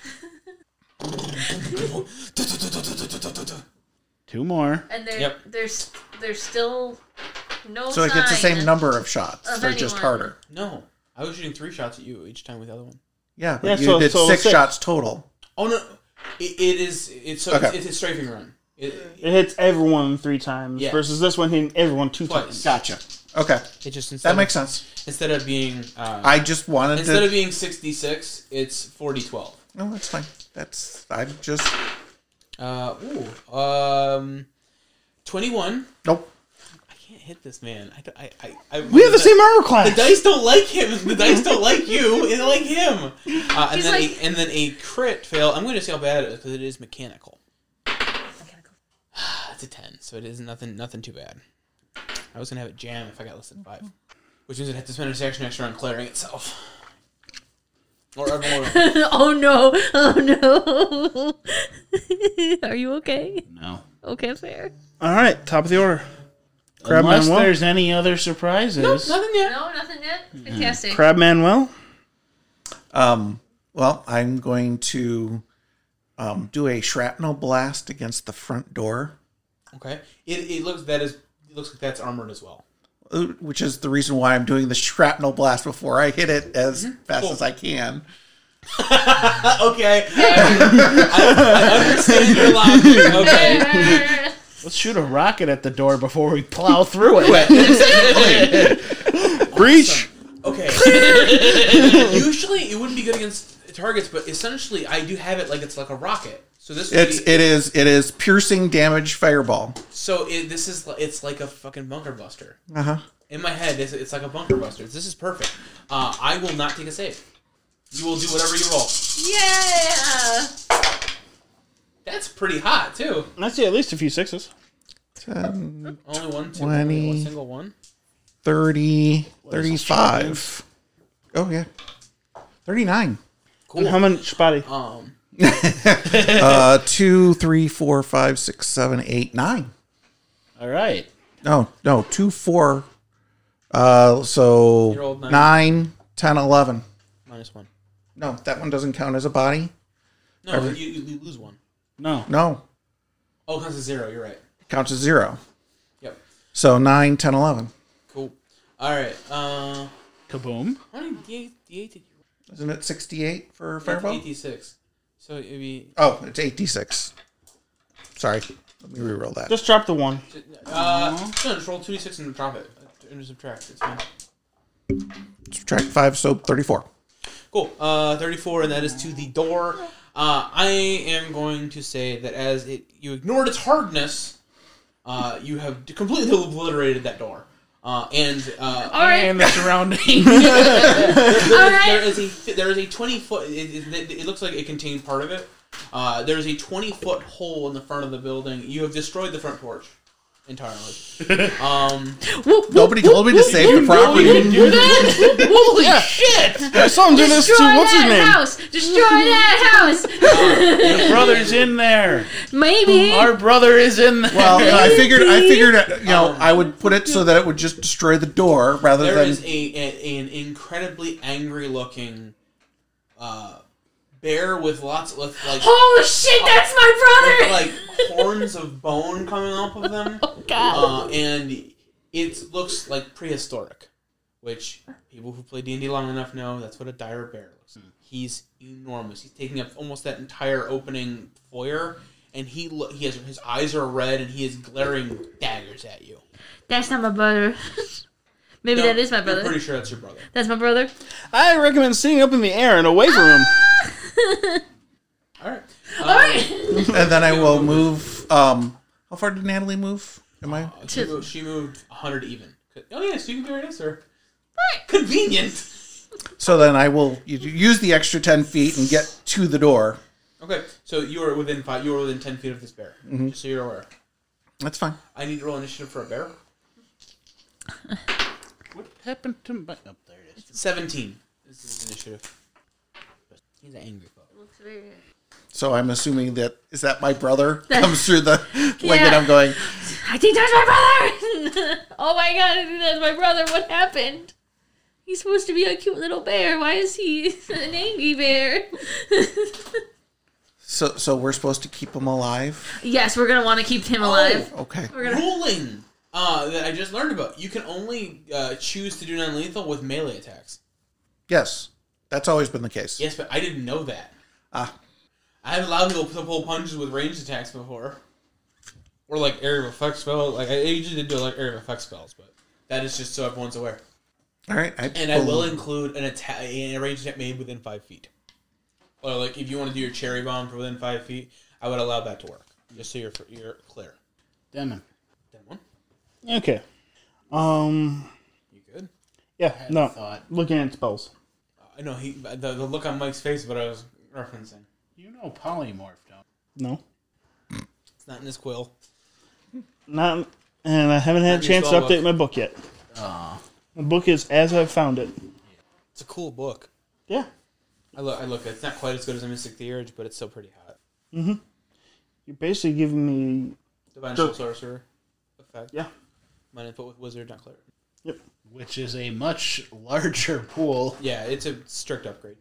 2 more. And Yep. there's still no So it gets the sign same number of shots. of They're just anyone. harder. No, I was shooting 3 shots at you each time with the other one. Yeah, but Yeah, you so- did so 6 6. shots total. Oh no, it's Okay. it's a strafing run. It hits everyone 3 times Yeah. versus this one hitting everyone 2 Twice. times. Gotcha. Okay, It just that makes sense. Instead of being I just wanted instead to. of being 66, it's 40-12. No, that's fine. I'm just. 21. Nope. I can't hit this man. I We have the same armor class. The dice don't like him. The dice don't like you. They like him. And He's then like- and then a crit fail. I'm going to see how bad it is because it is mechanical. It's a 10, so it is nothing too bad. I was going to have it jam if I got less than 5, which means it had to spend its action extra on clearing itself. Or everyone. Oh no! Oh no! Are you okay? No. Okay, fair. All right, top of the order. Crab Unless Manuel. there's any other surprises. Nothing yet. No, nothing yet. Fantastic. Crab Manuel. Well, I'm going to do a shrapnel blast against the front door, Okay. It looks like that's armored as well. which is the reason why I'm doing the shrapnel blast before I hit it as fast as I can. Okay. I understand your logic. Okay. Let's shoot a rocket at the door before we plow through it. Breach. Okay. Usually it wouldn't be good against targets, but essentially I do have it like it's like a rocket. So this would It is piercing damage fireball. it's like a fucking bunker buster. Uh-huh. In my head, it's like a bunker buster. This is perfect. I will not take a save. You will do whatever you roll. Yeah. That's pretty hot too. I see at least a few 6s. 10, Only one, two, 20. only one single one. 30, 35. Oh, yeah. 39. Cool. How much body? 2, 3, 4, 5, 6, 7, 8, 9. All right. No, 2, 4. You rolled So nine. 9, 10, 11. -1. No, that one doesn't count as a body. No, you lose one. No. No, Oh, it counts as 0. You're right. it counts as 0. Yep. So 9, 10, 11. Cool. All right. Kaboom. How many D8 did you roll? Isn't it 68 for That's fireball? 86. So it'd be Oh, it's 8d6. Sorry. Let me reroll that. Just drop the 1. no, just roll 2d6 and drop it and subtract. It's fine. Subtract 5, so 34. Cool. 34, and that is to the door. I am going to say that as you ignored its hardness, you have completely obliterated that door. And All right. And the surrounding. there is a 20-foot. It looks like it contained part of it. There is a 20-foot hole in the front of the building. You have destroyed the front porch entirely. Nobody told me to save the property. do that? Holy shit! I saw him do this to Destroy what's his that name? house! Destroy that house! Your brother's in there. Maybe. Our brother is in there. Well, I figured, I would put it so that it would just destroy the door rather There than. is an incredibly angry-looking bear with lots of like Holy shit! That's my brother. like horns of bone coming off of them. Oh God. And it looks like prehistoric. which people who play D&D long enough know that's what a dire bear looks like. He's enormous. He's taking up almost that entire opening foyer, and his eyes are red, and he is glaring daggers at you. That's not my brother. Maybe No, that is my brother. I'm pretty sure that's your brother. That's my brother. I recommend sitting up in the air and away from him. All right. Alright. And then I will move. How far did Natalie move? Am I? She moved 100 even. Oh, yeah, so you can be right next to her. Convenient. So then I will use the extra 10 feet and get to the door. Okay, so you are within 10 feet of this bear. Just so you're aware. That's fine. I need to roll initiative for a bear. What happened to my... Oh, there it is. 17. This is initiative. He's an angry fuck. Looks very... So I'm assuming that is that my brother comes through the like, Yeah. and I'm going. I think that's my brother! Oh my god, I think that's my brother. What happened? He's supposed to be a cute little bear. Why is he an angry bear? So we're supposed to keep him alive. Yes, we're gonna want to keep him alive. Okay. We're gonna... Ruling that I just learned about. You can only choose to do non-lethal with melee attacks. Yes, that's always been the case. Yes, but I didn't know that. Ah. I have allowed people to pull punches with ranged attacks before. Or like area of effect spells. Like I usually did do like area of effect spells, but that is just so everyone's aware. All right. And I will include an attack, a ranged attack made within 5 feet. Or like if you want to do your cherry bomb for within 5 feet, I would allow that to work. Just so you're clear. Demon. Then one. Okay. You good? Yeah, no. Thought. Looking at spells. I know the look on Mike's face, but I was referencing. You know polymorph, don't No. It's not in his quill. Not, and I haven't had a chance to update my book yet. The book is as I've found it. It's a cool book. Yeah. I look. It's not quite as good as a Mystic Theurge, but it's still pretty hot. You're basically giving me... Divine Sure. Soul Sorcerer effect. Yeah. Mine input with Wizard, not Cleric. Yep. Which is a much larger pool. Yeah, it's a strict upgrade.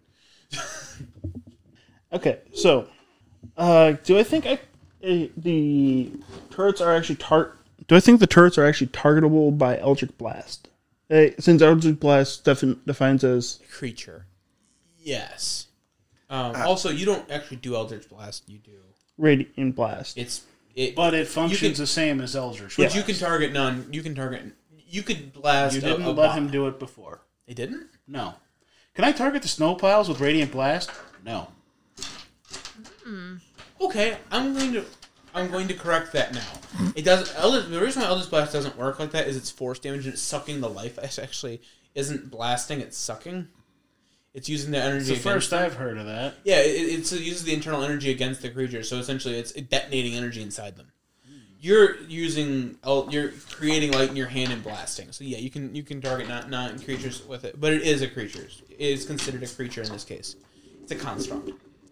Okay, so... do I think the turrets are actually Do I think the turrets are actually targetable by Eldritch Blast? Since Eldritch Blast defines as... Creature. Yes. Also, you don't actually do Eldritch Blast. You do. Radiant Blast. But it functions the same as Eldritch But Blast. you can target none. You can target. You could blast. You didn't a let bot. him do it before. They didn't. No. Can I target the snow piles with Radiant Blast? No. Okay, I'm going to correct that now. It doesn't. The reason why Eldritch Blast doesn't work like that is it's force damage and it's sucking the life. It actually isn't blasting; it's sucking. It's using the energy. It's the against first them. I've heard of that. Yeah, it uses the internal energy against the creature. So essentially, it's detonating energy inside them. You're creating light in your hand and blasting. So yeah, you can target not creatures with it, but it is a creature. It is considered a creature in this case. It's a construct.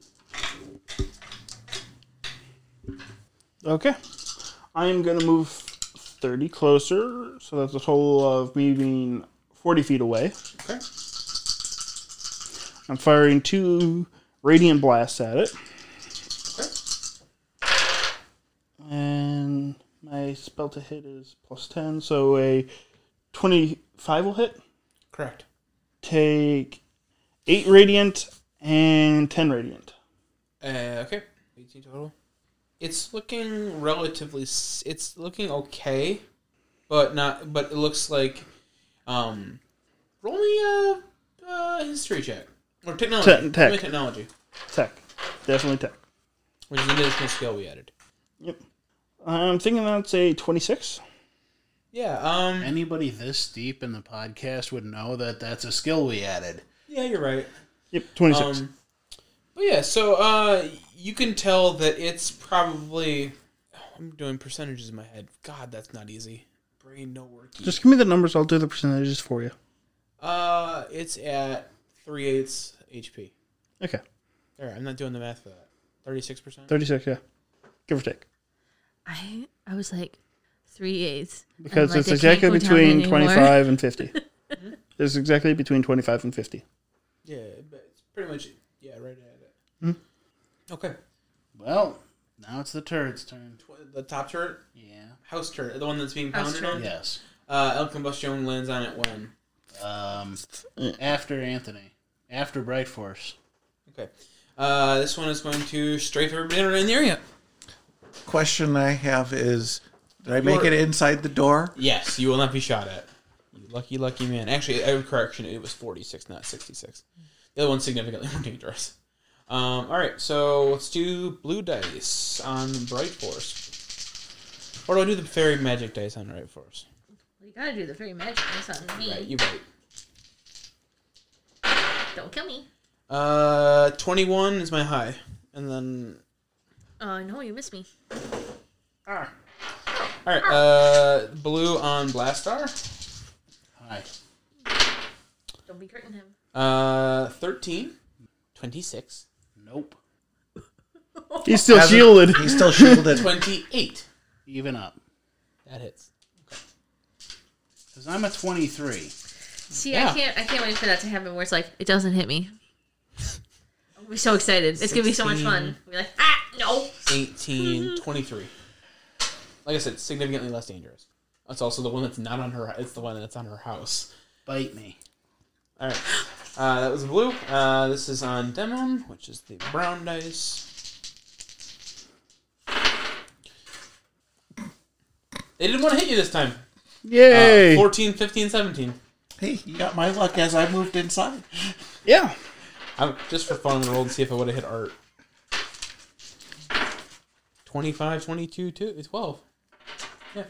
Okay. I am going to move 30 closer, so that's a total of me being 40 feet away. Okay. I'm firing 2 Radiant Blasts at it. Okay. And my spell to hit is plus 10, so a 25 will hit. Correct. Take 8 Radiant and 10 Radiant. Okay. 18 total. It's looking relatively. It's looking okay, but not. But it looks like. Roll me a history check or technology. Tech. Roll me technology, Tech. Definitely tech. which is an additional skill we added. Yep. I'm thinking that's a 26. Yeah. Anybody this deep in the podcast would know that that's a skill we added. Yeah, you're right. Yep, 26. But yeah, so you can tell that it's probably. I'm doing percentages in my head. God, that's not easy. Brain no working. Just give me the numbers. I'll do the percentages for you. It's at 3/8 HP. Okay. There, I'm not doing the math for that. 36%. 36, yeah. Give or take. I was like 3/8. Because I'm like, it's I exactly can't go down between anymore. 25 and 50. It's exactly between 25 and 50. Yeah, but it's pretty much right at it. Okay. Well, now it's the turret's turn. The top turret, Yeah. house turret, the one that's being House pounded turret. on. Yes. El Combustion lands on it when After Anthony. After Bright Force. Okay. This one is going to strafe everybody in the area. Question I have is, did I make it inside the door? Yes, you will not be shot at. You lucky, lucky man. Actually, correction, it was 46, not 66. The other one's significantly more dangerous. Alright, so let's do blue dice on Bright Force. Or do I do the fairy magic dice on Bright Force? You gotta do the fairy magic dice on me. Right, you're right. Don't kill me. 21 is my high. And then... No, you missed me. Alright, blue on Blastar. Hi. Don't be critting him. 13. 26. Nope. He's still shielded. He's still shielded. 28. Even up. That hits. Because I'm a 23. See, Yeah. I can't wait for that to happen where it's like, it doesn't hit me. I'm gonna be so excited. It's gonna be so much fun. We'll be like, no! 18, 23. Like I said, significantly less dangerous. That's also the one that's not on her. It's the one that's on her house. Bite me. All right. That was blue. This is on Demon, which is the brown dice. They didn't want to hit you this time. Yay! 14, 15, 17. Hey, you got my luck as I moved inside. Yeah. Just for fun, I'm going to roll and see if I would have hit Art. 25, 22, 12. Yeah.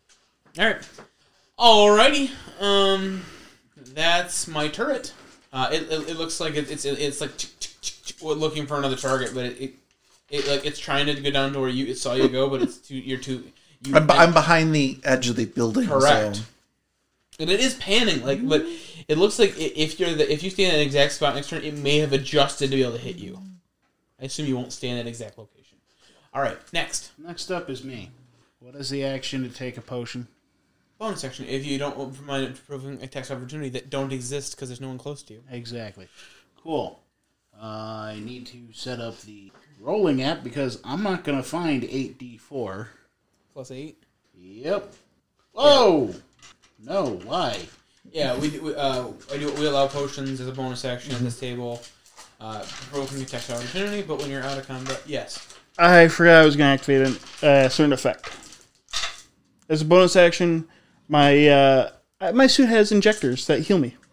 Alright. Alrighty. That's my turret. It looks like it's like looking for another target, but it's trying to go down to where it saw you go, but you're too. I'm behind the edge of the building. Correct. So. And it is panning, but it looks like if you stand at an exact spot next to it, it may have adjusted to be able to hit you. I assume you won't stand at exact location. All right, next. Next up is me. What is the action to take a potion? Bonus section. If you don't mind proving attacks of opportunity that don't exist because there's no one close to you. Exactly. Cool. I need to set up the rolling app because I'm not going to find 8d4. Plus 8. Yep. Whoa! No, why? Yeah, we allow potions as a bonus action on this table. Provoking attacks of opportunity, but when you're out of combat, yes. I forgot I was going to activate a certain effect. As a bonus action, my suit has injectors that heal me.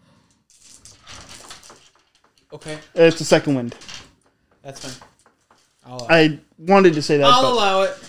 Okay, It's a second wind. that's fine. I wanted to say that. I'll but allow it.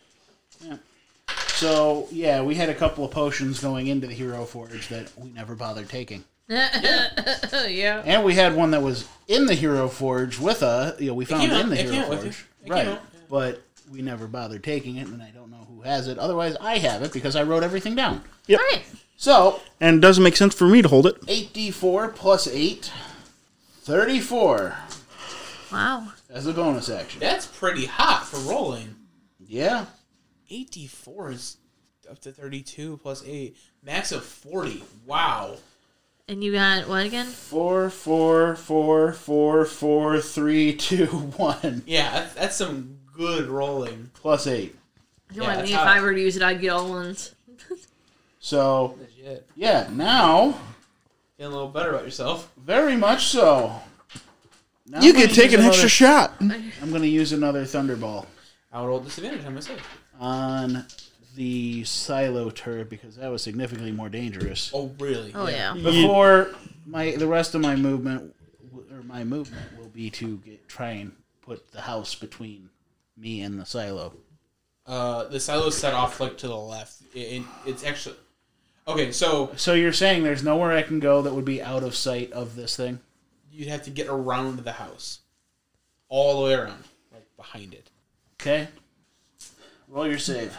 So, yeah, we had a couple of potions going into the Hero Forge that we never bothered taking. Yeah. And we had one that was in the Hero Forge with we found came it in out. the It Hero came out with Forge. you. It Right. came out, yeah. But we never bothered taking it, and I don't know who has it. Otherwise, I have it because I wrote everything down. Yep. Alright. So, And it doesn't make sense for me to hold it. 8d4 plus 8, 34 Wow. as a bonus action. That's pretty hot for rolling. Yeah. 8d4 is up to 32 plus 8. Max of 40. Wow. And you got what again? 4, 4, 4, 4, 4, 3, 2, 1. Yeah, that's some good rolling. Plus 8. I feel Yeah, like that's if hot. I were to use it, I'd get all ones. So, Legit. yeah, now, Feeling a little better about yourself. very much so. Now You I'm gonna could take use an extra another- shot. I'm going to use another Thunderball I would roll disadvantage on my save. on the silo turret because that was significantly more dangerous. Oh, really? Oh, yeah. Before the rest of my movement will be to try and put the house between me and the silo. The silo's set off like to the left. It's actually okay. So So you're saying there's nowhere I can go that would be out of sight of this thing? you'd have to get around the house, all the way around, like behind it. Okay. Roll your save.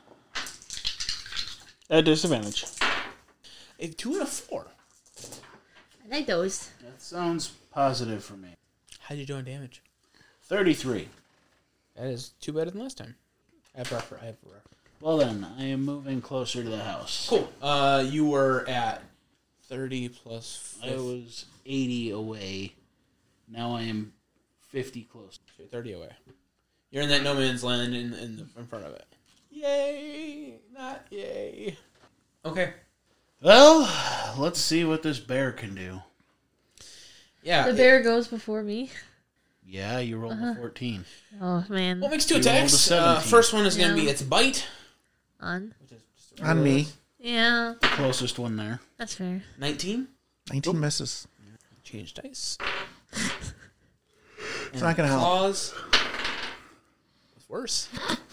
At disadvantage. A 2 and a 4. I like those. That sounds positive for me. How'd you do on damage? 33. That is 2 better than last time. I have reference. Well then, I am moving closer to the house. Cool. You were at 30 plus 5. I was 80 away. Now I am 50 close. 30 away. You're in that no man's land in front of it. Yay! Not yay. Okay. Well, let's see what this bear can do. Yeah. The bear goes before me. Yeah, you rolled a 14. Oh man. Well, makes 2 You rolled a attacks. 17. First one is going to Yeah. be its bite. On. On me. Yeah, Closest one there. that's fair. 19. 19 misses. Change dice. It's not going to help. Claws. It's worse.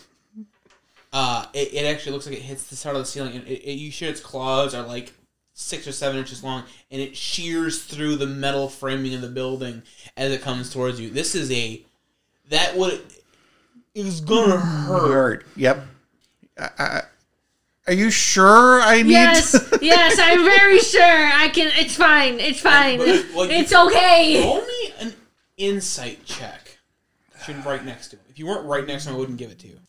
It actually looks like it hits the side of the ceiling, and you sure its claws are like 6 or 7 inches long, and it shears through the metal framing of the building as it comes towards you. This is it is gonna hurt. Hurt. Yep. Are you sure I need Yes, yes, I'm very sure. I can. It's fine. It's fine. Well, It's okay. Roll me an insight check. Should right next to him. If you weren't right next to him, I wouldn't give it to you.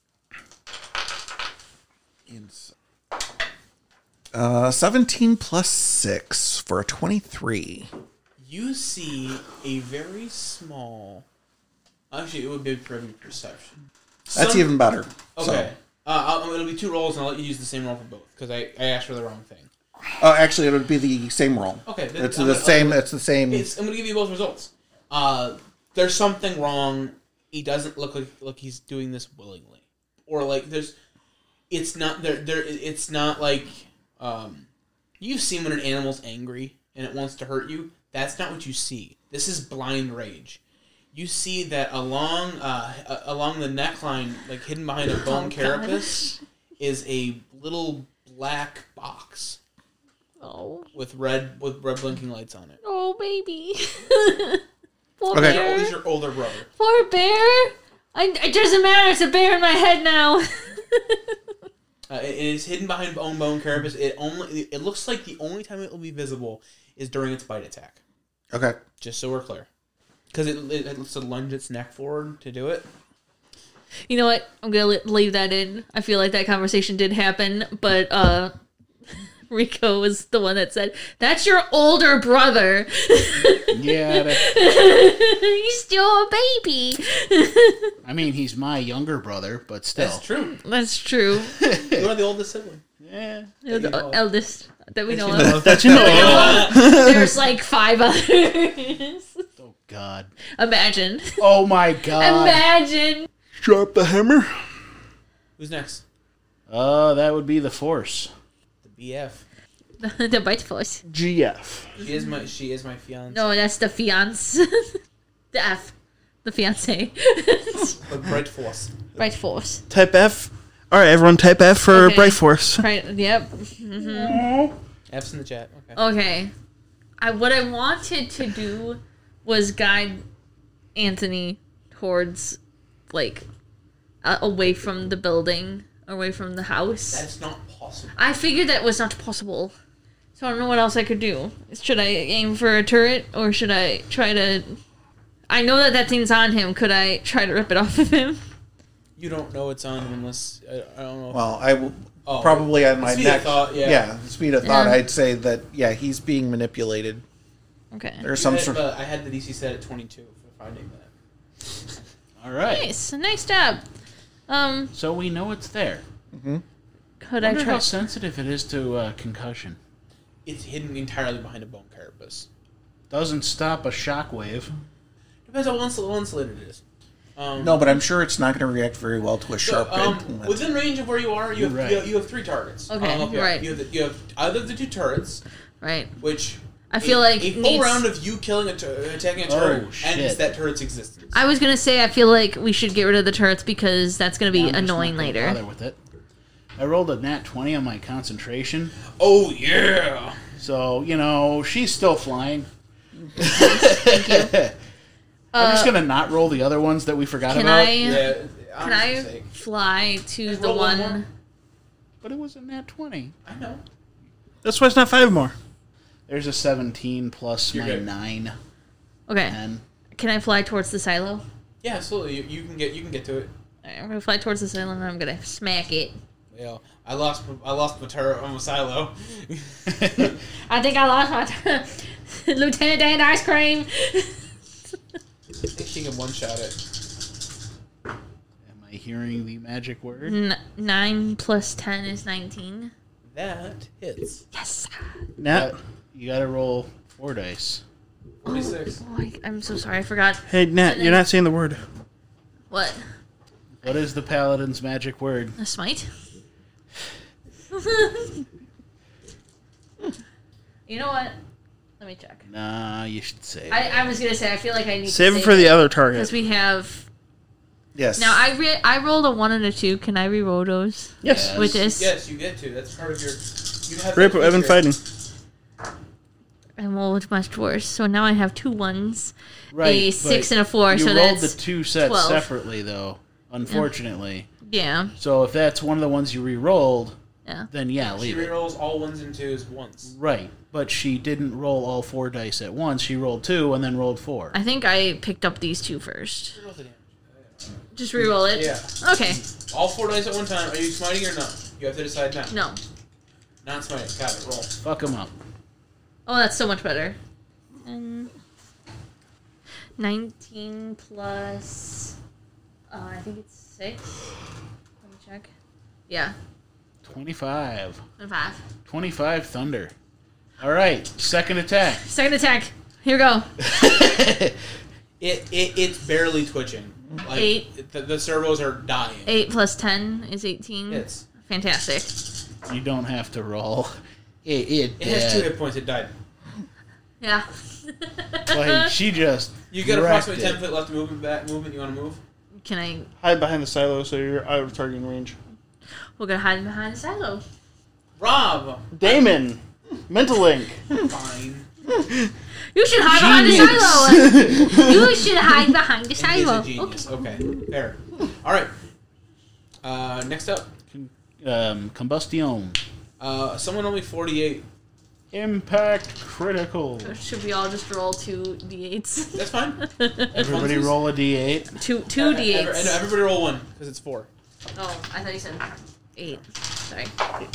17 plus 6 for a 23. You see a very small. Actually, it would be perception. That's even better. Okay. It'll be 2 rolls, and I'll let you use the same roll for both because I asked for the wrong thing. Actually, it would be the same roll. Okay, then It's I'm the gonna- same. It's the same. I'm going to give you both results. There's something wrong. He doesn't look like he's doing this willingly, or like there's. It's not there. It's not like you've seen when an animal's angry and it wants to hurt you. That's not what you see. This is blind rage. You see that along the neckline, like hidden behind a bone carapace, is a little black box Oh, with red blinking lights on it. oh, baby. Poor Okay. bear. He's your older brother. Poor bear. It doesn't matter. It's a bear in my head now. It is hidden behind bone carapace. It looks like the only time it will be visible is during its bite attack. Okay. Just so we're clear, because it looks to lunge its neck forward to do it. You know what? I'm gonna leave that in. I feel like that conversation did happen, but Rico was the one that said, "That's your older brother. Yeah, He's still a baby." I mean, he's my younger brother, but still. That's true. That's true. You are the oldest sibling. Yeah. You're the know. eldest that we know you of. know. That you know of. There's like 5 others. Oh, God. Imagine. Oh, my God. Imagine. Drop the hammer. Who's next? That would be the Force. The BF. The bite force. GF. She is my fiance. No, that's the fiance. The F. The fiance. But Bright Force. Bite force. Type F. All right, everyone, type F for Okay. Bright Force. Right. Yep. F's in the chat. Okay. Okay. What I wanted to do was guide Anthony towards, like, away from the building, away from the house. That's not possible. I figured that was not possible. So I don't know what else I could do. Should I aim for a turret, or should I try to... I know that thing's on him. Could I try to rip it off of him? You don't know it's on him unless I don't know. Well, I will Oh, probably on my speed of next. thought, yeah. Speed of thought. Yeah. I'd say that. Yeah, he's being manipulated. Okay. There's some I had, sort. I had the DC set at 22 for finding that. All right. Nice job. So we know it's there. Could I I wonder try... how sensitive it is to concussion. It's hidden entirely behind a bone carapace. Doesn't stop a shockwave. Depends on how insulated it is. No, but I'm sure it's not going to react very well to a So, sharp implement. within range of where you are, you have Right. you have 3 targets. Okay, I'll help you out. right. You have either the 2 turrets, Right. which I feel like a full needs- round of you killing attacking a turret shit. ends that turret's existence. I was gonna say I feel like we should get rid of the turrets because that's gonna be I'm just annoying not gonna later. Bother with it. I rolled a nat 20 on my concentration, Oh yeah. so she's still flying. Thank you. I'm just gonna not roll the other ones that we forgot Can about. Yeah. Can I fly to Hey, the roll one more. one? But it was a nat 20. I know. That's why it's not 5 more. There's a 17 plus You're my good. 9, Okay. 10. Can I fly towards the silo? Yeah, absolutely. You can get to it. Alright, I'm gonna fly towards the silo and I'm gonna smack it. Yeah. I lost my turret on my silo. I think I lost my Lieutenant Dan ice cream. I think she can one-shot it. Am I hearing the magic word? 9 plus 10 is 19. That hits. Yes. Nat. You gotta roll 4 dice. 46. Oh, I'm so sorry. I forgot. Hey, Nat, you're not saying the word. What? What is the paladin's magic word? A smite? You know what? Let me check. Nah, you should say. I was gonna say I feel like I need Save to it for the other target. because we have Yes. now. I rolled a 1 and a 2. Can I re-roll those Yes. with this? Yes, you get to. That's part of your. You have Great, that I've been feature. fighting. And rolled much worse. So now I have 2 1s, Right, a but 6 and a 4. You So rolled that's the 2 sets 12. separately, though. Unfortunately. yeah, So if that's one of the ones you re-rolled, yeah. then yeah, She leave it. rerolls all 1s and 2s once. Right, but she didn't roll all 4 dice at once. She rolled 2 and then rolled 4. I think I picked up these 2 first. Reroll the damage. Just re-roll it. Yeah. Okay. All 4 dice at one time. Are you smiting or no? You have to decide now. No. Not smiting. Got it. Roll. Fuck them up. Oh, that's so much better. And 19 plus. I think it's 6. Let me check. Yeah. 25. 5. 25 thunder. All right, second attack. Second attack. Here we go. It's barely twitching. Like, 8. The servos are dying. 8 plus 10 is 18. Hits. Fantastic. You don't have to roll. It It has 2 hit points. It died. Yeah. like she just You got wrecked approximately it. 10 foot left movement. You want to move? Can I? Hide behind the silo so you're out of targeting range. We're gonna hide behind the silo. Rob. Damon! Mental Link! Fine. You should hide behind the silo. You should hide behind the He's silo. a genius. Okay. Fair. All right. Next up. Combustion. Oh. Someone only 48. Impact critical. Should we all just roll 2 d8s? That's fine. Everybody roll a d8. Two d8s. Everybody roll 1 because it's 4. Oh, I thought you said 8. Sorry.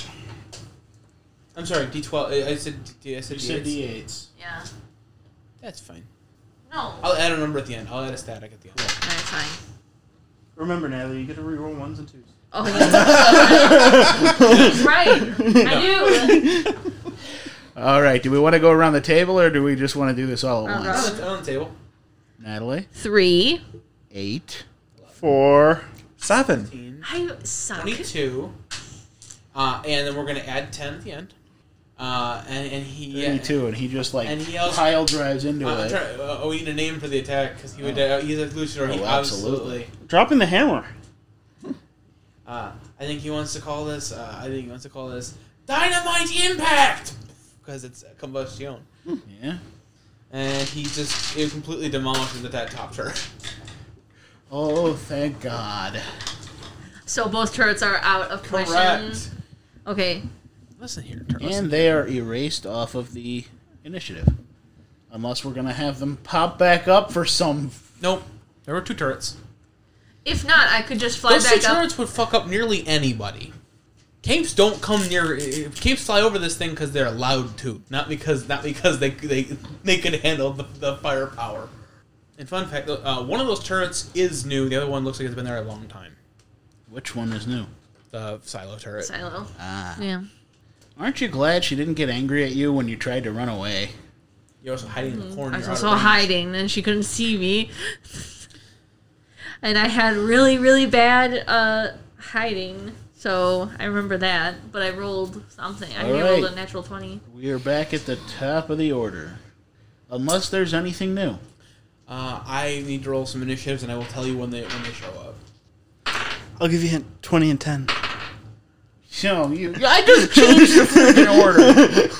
I'm sorry. D12. I said You D8s. said d8s. Yeah. That's fine. No. I'll add a number at the end. I'll add a static at the end. That's fine. Remember, Natalie, you get to reroll 1s and 2s. Oh, yeah. He's right. I do. All right, do we want to go around the table or do we just want to do this all at I'll once? go. On the table. Natalie? 3. 8. 4. 7. I suck. 22. And then we're gonna add 10 at the end. And he 32, and he just like And he also- pile drives into I'm it. trying, we need a name for the attack because he would. He's a luchador. He Oh, absolutely. Dropping the hammer. I think he wants to call this. Dynamite Impact because it's a combustion, Yeah. and he just completely demolishes that top turret. Oh, thank God. So both turrets are out of commission. Correct. Okay. Listen here, listen. And they are erased off of the initiative. Unless we're going to have them pop back up for some... Nope. There were 2 turrets. If not, I could just fly Those 2 back up. turrets would fuck up nearly anybody. Capes don't come near. Capes fly over this thing because they're allowed to, not because they can handle the firepower. And fun fact, one of those turrets is new. The other one looks like it's been there a long time. Which one is new? The silo turret. Silo. Ah. Yeah. Aren't you glad she didn't get angry at you when you tried to run away? You're also hiding in the corner. I was You're out also of range. hiding, and she couldn't see me. And I had really, really bad hiding. So I remember that. But I rolled something. I All rolled right. a natural 20. We are back at the top of the order. Unless there's anything new. I need to roll some initiatives, and I will tell you when they show up. I'll give you a hint. 20 and 10. So, I just changed the freaking order.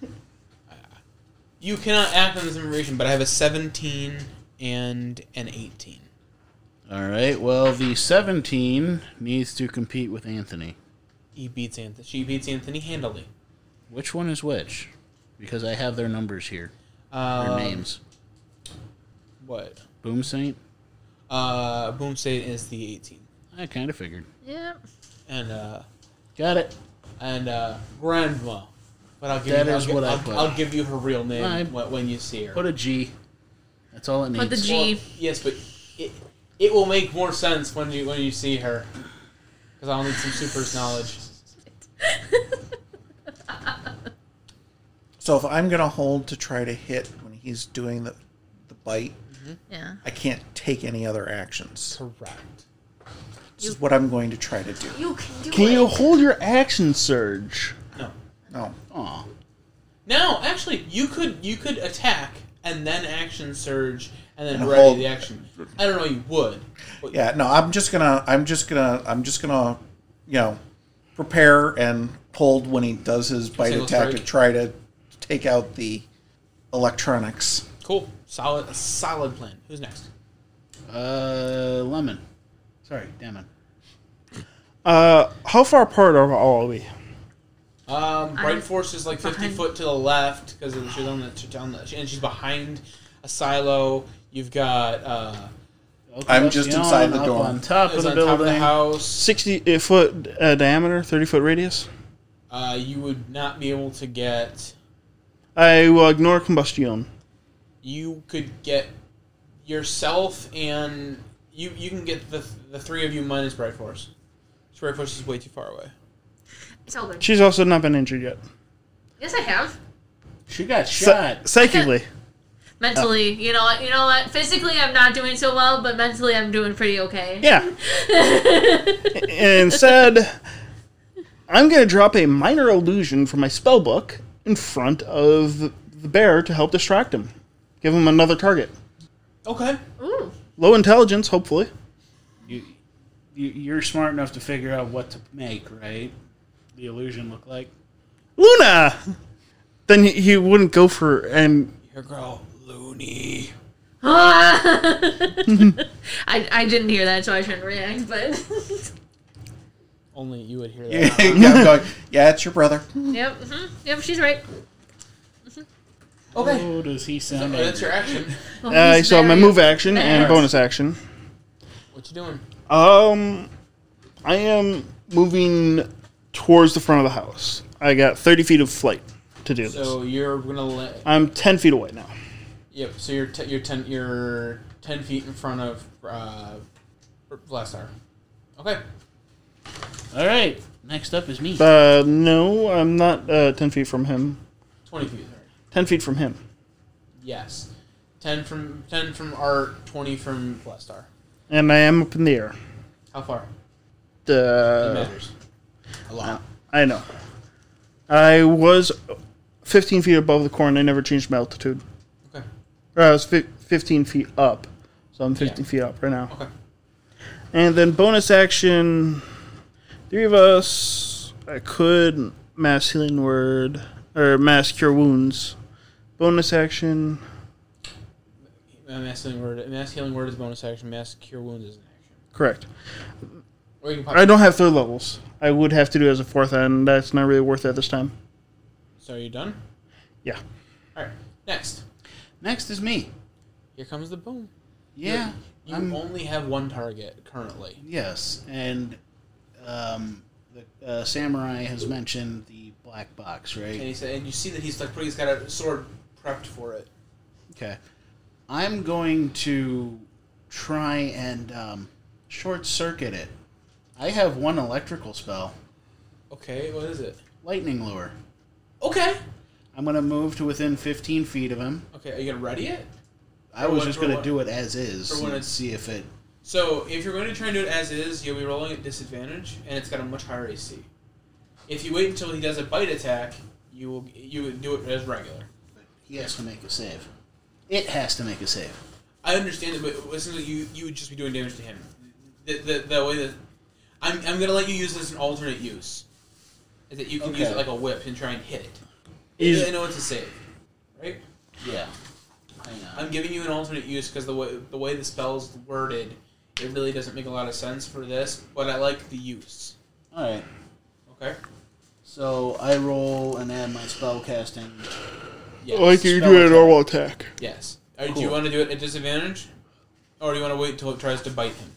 You cannot act on this information, but I have a 17 and an 18. Alright, well, the 17 needs to compete with Anthony. He beats Anthony. She beats Anthony handily. Which one is which? Because I have their numbers here. Their names. What? Boom Saint? Boom State is the 18. I kind of figured. Yeah. And Got it. Grandma. But I'll give That you. is what I put. I'll give you her real name I when you see her. Put a G. That's all it needs. Put the G. Well, yes, but it will make more sense when you see her. Because I'll need some supers knowledge. So if I'm going to hold to try to hit when he's doing the bite, Yeah. I can't take any other actions. Correct. This is what I'm going to try to do. You can do Can it. you hold your action surge? No. No. Aw. No, actually, you could attack and then action surge and then And ready hold. the action. I don't know. You would. But Yeah, no, I'm just gonna, prepare and hold when he does his bite Single attack strike. to try to take out the electronics. Cool. Solid plan. Who's next? Lemon. Sorry, Damon. How far apart are all of we? Bright Force is like 50 behind. foot to the left because she's on and she's behind a silo. You've got I'm just inside the up door. on top of is the on top of the building. house. 60-foot diameter, 30-foot radius. You would not be able to get. I will ignore combustion. You could get yourself and you can get the three of you minus Bright Force. Bright Force is way too far away. It's all good. She's also not been injured yet. Yes, I have. She got shot. Psychically. Mentally, you know what? Physically, I'm not doing so well, but mentally, I'm doing pretty okay. Yeah. And instead, I'm going to drop a minor illusion from my spell book in front of the bear to help distract him. Give him another target. Okay. Ooh. Low intelligence, hopefully. You're smart enough to figure out what to make, right? The illusion look like. Luna! Then he wouldn't go for... And Your girl, Looney. I didn't hear that, so I shouldn't react, but... Only you would hear Yeah, that. I'm going, yeah, it's your brother. Yep, yep, she's right. Okay. Oh, does he sound That's your angry. action. Well, he's so my very move action and bad. bonus action. What you doing? I am moving towards the front of the house. I got 30 feet of flight to do this. So you're gonna let. I'm 10 feet away now. Yep. So you're 10 feet in front of Blastar. Okay. All right. Next up is me. No, I'm not 10 feet from him. 20 feet. Sorry. 10 feet from him. Yes. 10 from Art. 20 from Blastar. And I am up in the air. How far? It matters. A lot. I know. I was 15 feet above the corn. I never changed my altitude. Okay. Or I was 15 feet up. So I'm 15 Yeah. feet up right now. Okay. And then bonus action, 3 of us. I could mass healing word or mass cure wounds. Bonus action. Mass healing word is bonus action. Mass cure wounds is an action. Correct. Or you can pop. I don't have 3rd levels. I would have to do it as a 4th, and that's not really worth it this time. So are you done? Yeah. All right. Next. Next is me. Here comes the boom. Yeah. You I'm- only have one target currently. Yes, and the samurai has mentioned the black box, And right? he said, and you see that he's got a sword prepped for it. Okay. I'm going to try and short circuit it. I have one electrical spell, Okay. What is it? lightning lure. Okay. I'm going to move to within 15 feet of him. Okay. Are you gonna ready it? I was what- just for going to what- do it as is for when and it's- see if it. So if you're going to try and do it as is, you'll be rolling at disadvantage, and it's got a much higher AC. If you wait until he does a bite attack, you would do it as regular. He has to make a save. It has to make a save. I understand it, but essentially you would just be doing damage to him. The way that I'm going to let you use this as an alternate use, is that you can use Okay. it like a whip and try and hit it. Is- I know it's a save, right? Yeah. Hang on. I'm giving you an alternate use because the way the spell's worded, it really doesn't make a lot of sense for this. But I like the use. All right. Okay. So I roll and add my spell casting. Yes. Like you Spell do a attack. normal attack. Yes. Do you Cool. want to do it at disadvantage, or do you want to wait until it tries to bite him?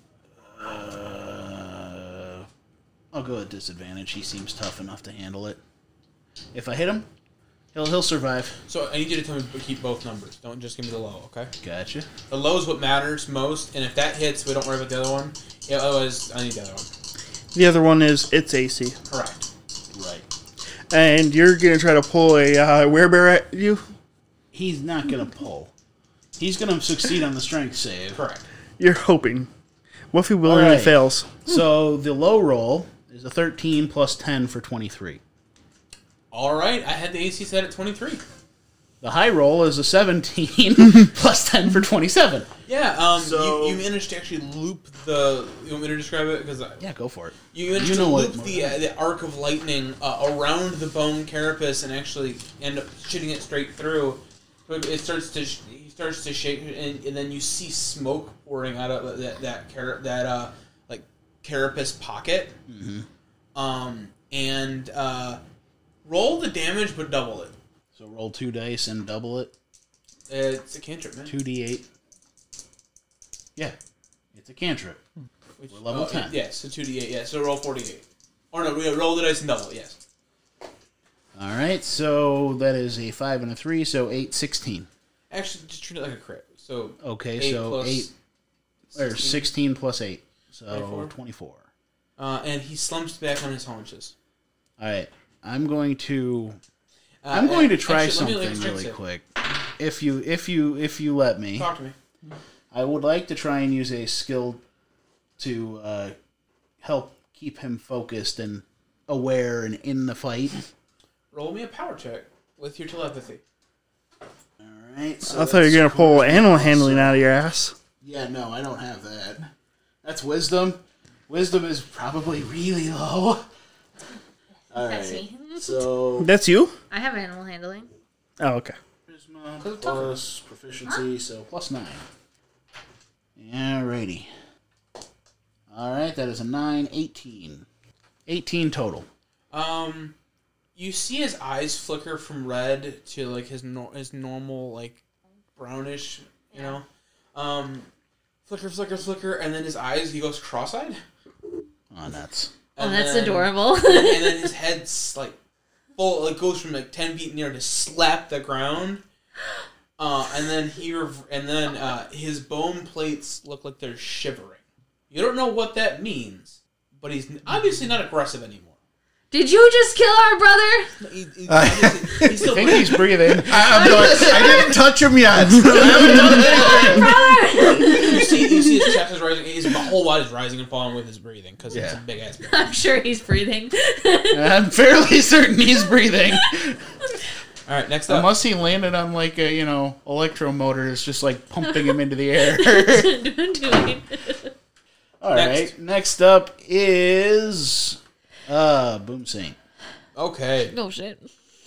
I'll go at disadvantage. He seems tough enough to handle it. If I hit him, he'll survive. So I need you to tell me to keep both numbers. Don't just give me the low, okay? Gotcha. The low is what matters most, and if that hits, we don't worry about the other one. Yeah, otherwise, I need the other one. The other one is its AC. Correct. Right. and you're gonna try to pull a werebear at you. He's not going to pull. He's going to succeed on the strength save. Correct. You're hoping. What if he willingly Alright. fails? So the low roll is a 13 plus 10 for 23. All right, I had the AC set at 23. The high roll is a 17 plus 10 for 27. Yeah, So- you managed to actually loop the. You want me to describe it? Because Yeah, go for it. you managed You to know what loop it- the arc of lightning around the bone carapace and actually end up shooting it straight through. But it starts to he starts to shake, and then you see smoke pouring out of that carapace pocket. And roll the damage, but double it. So roll 2 dice and double it. It's a cantrip, man. 2d8. Yeah, it's a cantrip. Which, We're level 10. Yes, so 2d8. Yeah, so roll 48. Or no, roll the dice and double it. Yes. All right, so that is a 5 and a 3, so 8, 16. Actually, just treat it like a crit. So Okay, 8 so plus 8 or 16 plus 8, so 24. 24. And he slumps back on his haunches. All right, I'm going to Actually, try let me something make a strength really save. quick. If you let me, Talk to me. I would like to try and use a skill to help keep him focused and aware and in the fight. Roll me a power check with your telepathy. All right. So I thought you were gonna pull animal handling out of your ass. Yeah, no, I don't have that. That's wisdom. Wisdom is probably really low. All That's right. me. So That's you? I have animal handling. Oh, okay. charisma plus proficiency, so plus 9. Alrighty. All right, that is a 9, 18. 18 total. You see his eyes flicker from red to like his normal like brownish, you know, flicker, flicker, flicker, and then his eyes he goes cross-eyed. Oh, nuts. Oh, And that's then- adorable. and then his head's like full, like goes from like 10 feet in the air to slap the ground. And then his bone plates look like they're shivering. You don't know what that means, but he's obviously not aggressive anymore. Did you just kill our brother? He's still I think he's breathing. I didn't touch him yet. you see his chest is rising, his whole body's rising and falling with his breathing because it's a Yeah. big ass. I'm sure he's breathing. I'm fairly certain he's breathing. All right, next up. Unless he landed on like a, electromotor is just like pumping him into the air. Doing- All right. Next up is Boom Saint. Okay. oh shit.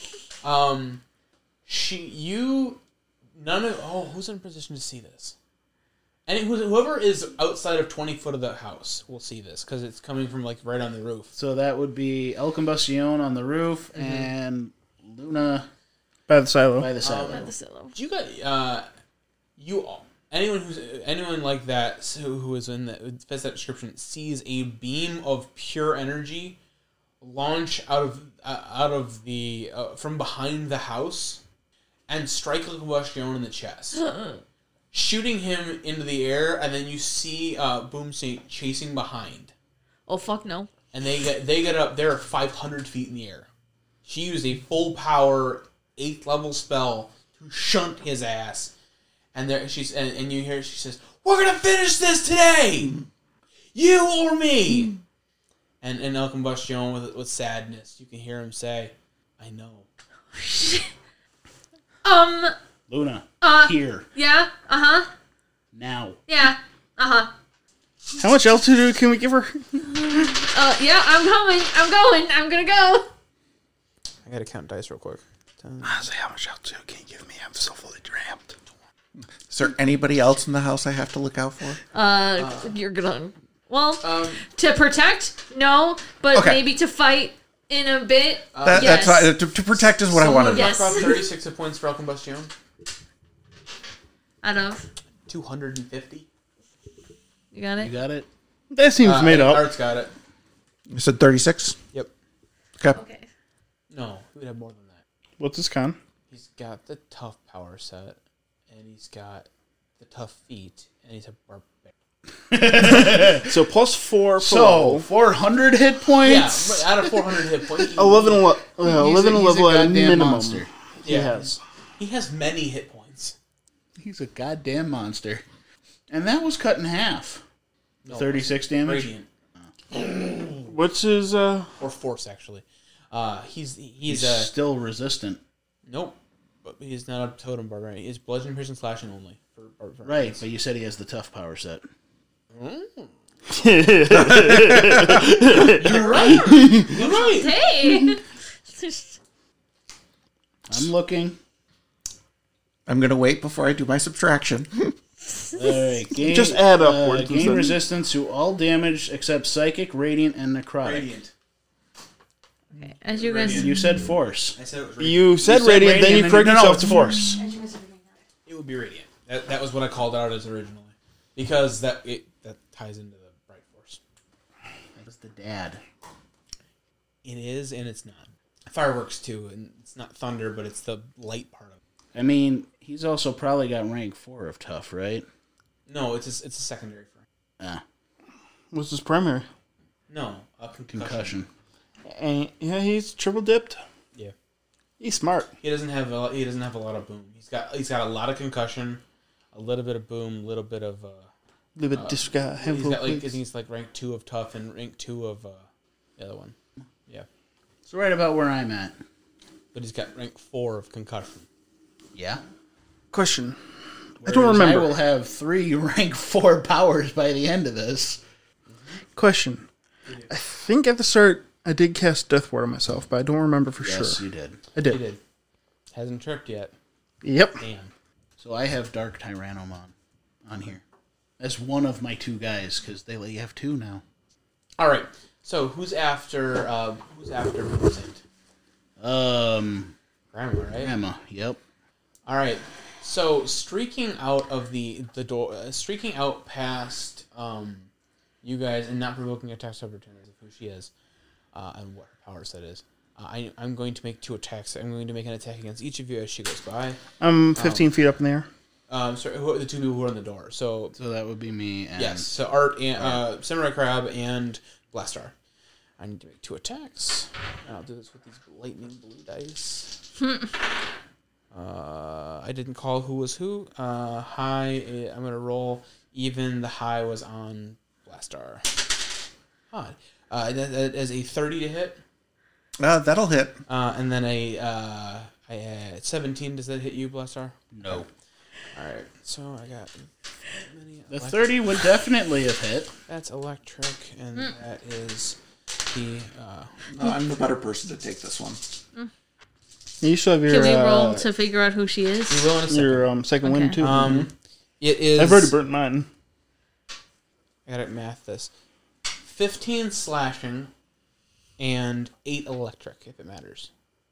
Who's in a position to see this? And whoever is outside of 20 foot of the house will see this because it's coming from like right on the roof. So that would be El Combustion on the roof and Luna By the silo. by the silo. At the silo. Do you guys, anyone like that who is in that fits that description sees a beam of pure energy launch out of the from behind the house and strike Le Combustion in the chest, shooting him into the air, and then you see Boom Saint chasing behind, Oh fuck no. and they get up. They're 500 feet in the air. She used a full power 8th level spell to shunt his ass. And there and you hear she says, "We're gonna finish this today, you or me." And El Combustion with sadness, you can hear him say, "I know." Luna, here, Yeah. now. Yeah. How much altitude can we give her? Yeah. I'm coming. I'm going. I'm gonna go. I gotta count dice real quick. Honestly, how much altitude can you give me? I'm so fully cramped. Is there anybody else in the house I have to look out for? You're gonna. Well, to protect, no, but Okay. maybe to fight in a bit. That's yes. not, to protect is what I wanted. Yes. About 36 hit points for El Combustion. Out of. 250. You got You it. got it? That seems made up. Art's got it. You said 36? Yep. Okay. Okay. No, he would have more than that. What's this con? He's got the tough power set, and he's got the tough feat, and he's a barbarian. So plus 4 for So, all. 400 hit Yeah, points? out of 400 hit points. 11 He's a level at goddamn minimum. monster. He has. He has many hit points. He's a goddamn monster. And that was cut in half. No, 36 damage? Radiant. What's his, Or force, actually. He's He's still resistant. Nope. But he's not a totem barbarian. He's bludgeoning, piercing, slashing only. Right, but you said he has the tough power set. You're right. You're right. Hey! I'm looking. I'm going to wait before I do my subtraction. Alright, gain, Just add upwards gain instead. resistance to all damage except psychic, radiant, and necrotic. Radiant. As you guys... You said force. I said it was radiant. You said radiant, then you and corrected no, yourself it's to force. It would be radiant. That was what I called out as originally. Because that ties into the bright force. That's the dad. It is and it's not. Fireworks too, and it's not thunder, but it's the light part of it. I mean, he's also probably got rank 4 of tough, right? No, it's a secondary for him. Ah, What's his primary? No, a concussion. concussion. And, yeah, he's triple dipped. Yeah. He's smart. He doesn't have a lot of boom. He's got a lot of concussion, a little bit of boom, a little bit of Little bit disguise. he's got like I think he's like rank 2 of tough and rank 2 of the other one. Yeah. It's right about where I'm at. But he's got rank 4 of concussion. Yeah. Question. I Whereas don't remember. I will have 3 rank 4 powers by the end of this. Question. I think at the start I did cast Death Ward on myself, but I don't remember for Yes, sure. you did. I He did. did. Hasn't tripped yet. Yep. Damn. So I have Dark Tyrannomon on here. As one of my 2 guys, because they let you have 2 now. All right. So who's after Vincent? Grandma, right? Emma, yep. All right. So streaking out of the door, streaking out past you guys and not provoking attacks of opportunity of who she is and what her power set is. I'm going to make 2 attacks. I'm going to make an attack against each of you as she goes by. I'm 15 feet up in the air. Sorry, who are the 2 people who are on the door? So So that would be me and... yes, so Art and Samurai Crab and Blastar. I need to make 2 attacks. And I'll do this with these lightning blue dice. I didn't call who was who. High, I'm going to roll even. The high was on Blastar. Odd. That is a 30 to hit. That'll hit. And then a 17. Does that hit you, Blastar? No. All right. So I got many The 30 would definitely have hit. That's electric, and that is the. I'm the better person to take this one. You still have your, Can we roll to figure out who she We is? will in a second. your second win, Okay. too. It is. I've already burnt mine. I gotta math this. 15 slashing, and 8 electric, if it matters.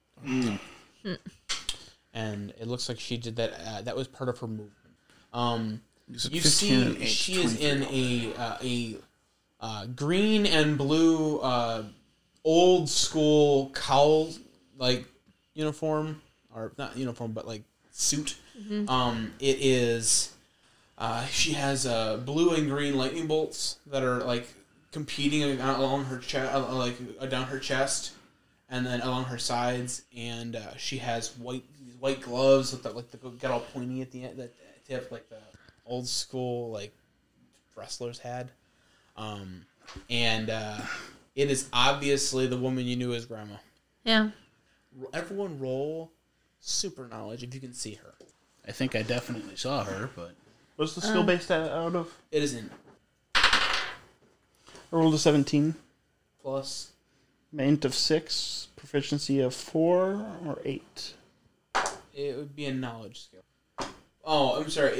And it looks like she did that. That was part of her movement. You 15 and see, 8, she is in a green and blue old school cowl like uniform, or not uniform, but like suit. It is. She has blue and green lightning bolts that are like competing along her chest, down her chest, and then along her sides. And she has these white gloves with that get all pointy at the end, that tip, like the old school like wrestlers had. And it is obviously the woman you knew as Grandma. Yeah. Everyone roll super knowledge if you can see her. I think I definitely saw her, but... What's the skill based out of? It is in I rolled a 17. plus. Int of 6. Proficiency of 4 or 8. It would be a knowledge skill. Oh, I'm sorry.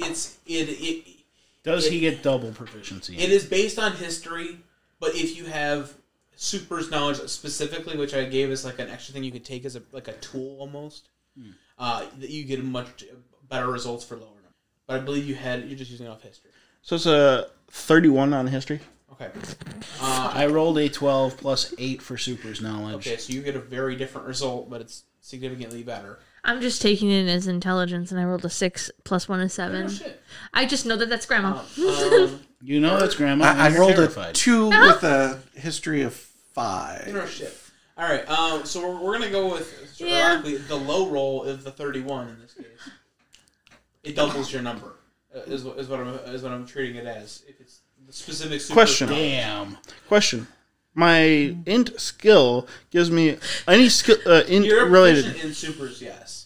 Does he get double proficiency? It is based on history, but if you have super's knowledge specifically, which I gave as like an extra thing you could take as a tool almost, that you get much better results for lower numbers. But I believe you're just using it off history. So it's a 31 on history. Okay. I rolled a 12 plus 8 for super's knowledge. Okay, so you get a very different result, but it's significantly better. I'm just taking it as intelligence, and I rolled a 6 plus 1 is 7. Oh, shit. I just know that that's Grandma. You know it's Grandma. I and you're rolled terrified. a 2 with a history of 5. No shit. All right. So we're gonna go with Yeah. the low roll is the 31 in this case. It doubles your number. Is what I'm treating it as. If it's the specific super Question. Damn. Question. My int skill gives me any skill int You're related. proficient in supers, yes.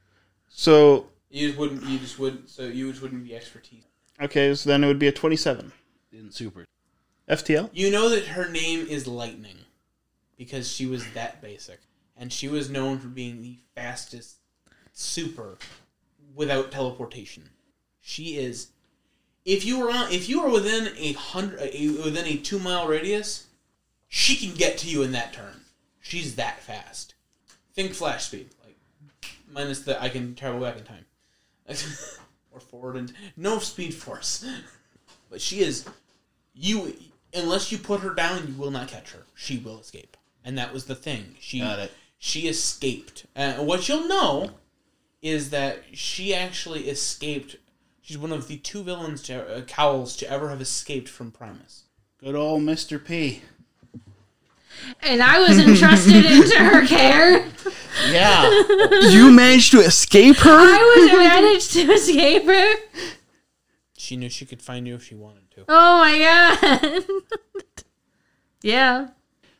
So You just wouldn't. So you just wouldn't be expertise. okay, so then it would be a 27. In super. FTL. You know that her name is Lightning because she was that basic, and she was known for being the fastest super without teleportation. She is. If you were within within a 2-mile radius, she can get to you in that turn. She's that fast. Think flash speed, like minus the I can travel back in time, or forward and no speed force. But she is unless you put her down, you will not catch her. She will escape, and that was the thing. Got it. She escaped. What you'll know is that she actually escaped. She's one of the 2 villains, Cowls, to ever have escaped from Primus. Good old Mr. P. And I was entrusted into her care. Yeah. You managed to escape her? I was managed to escape her. She knew she could find you if she wanted to. Oh my god. Yeah.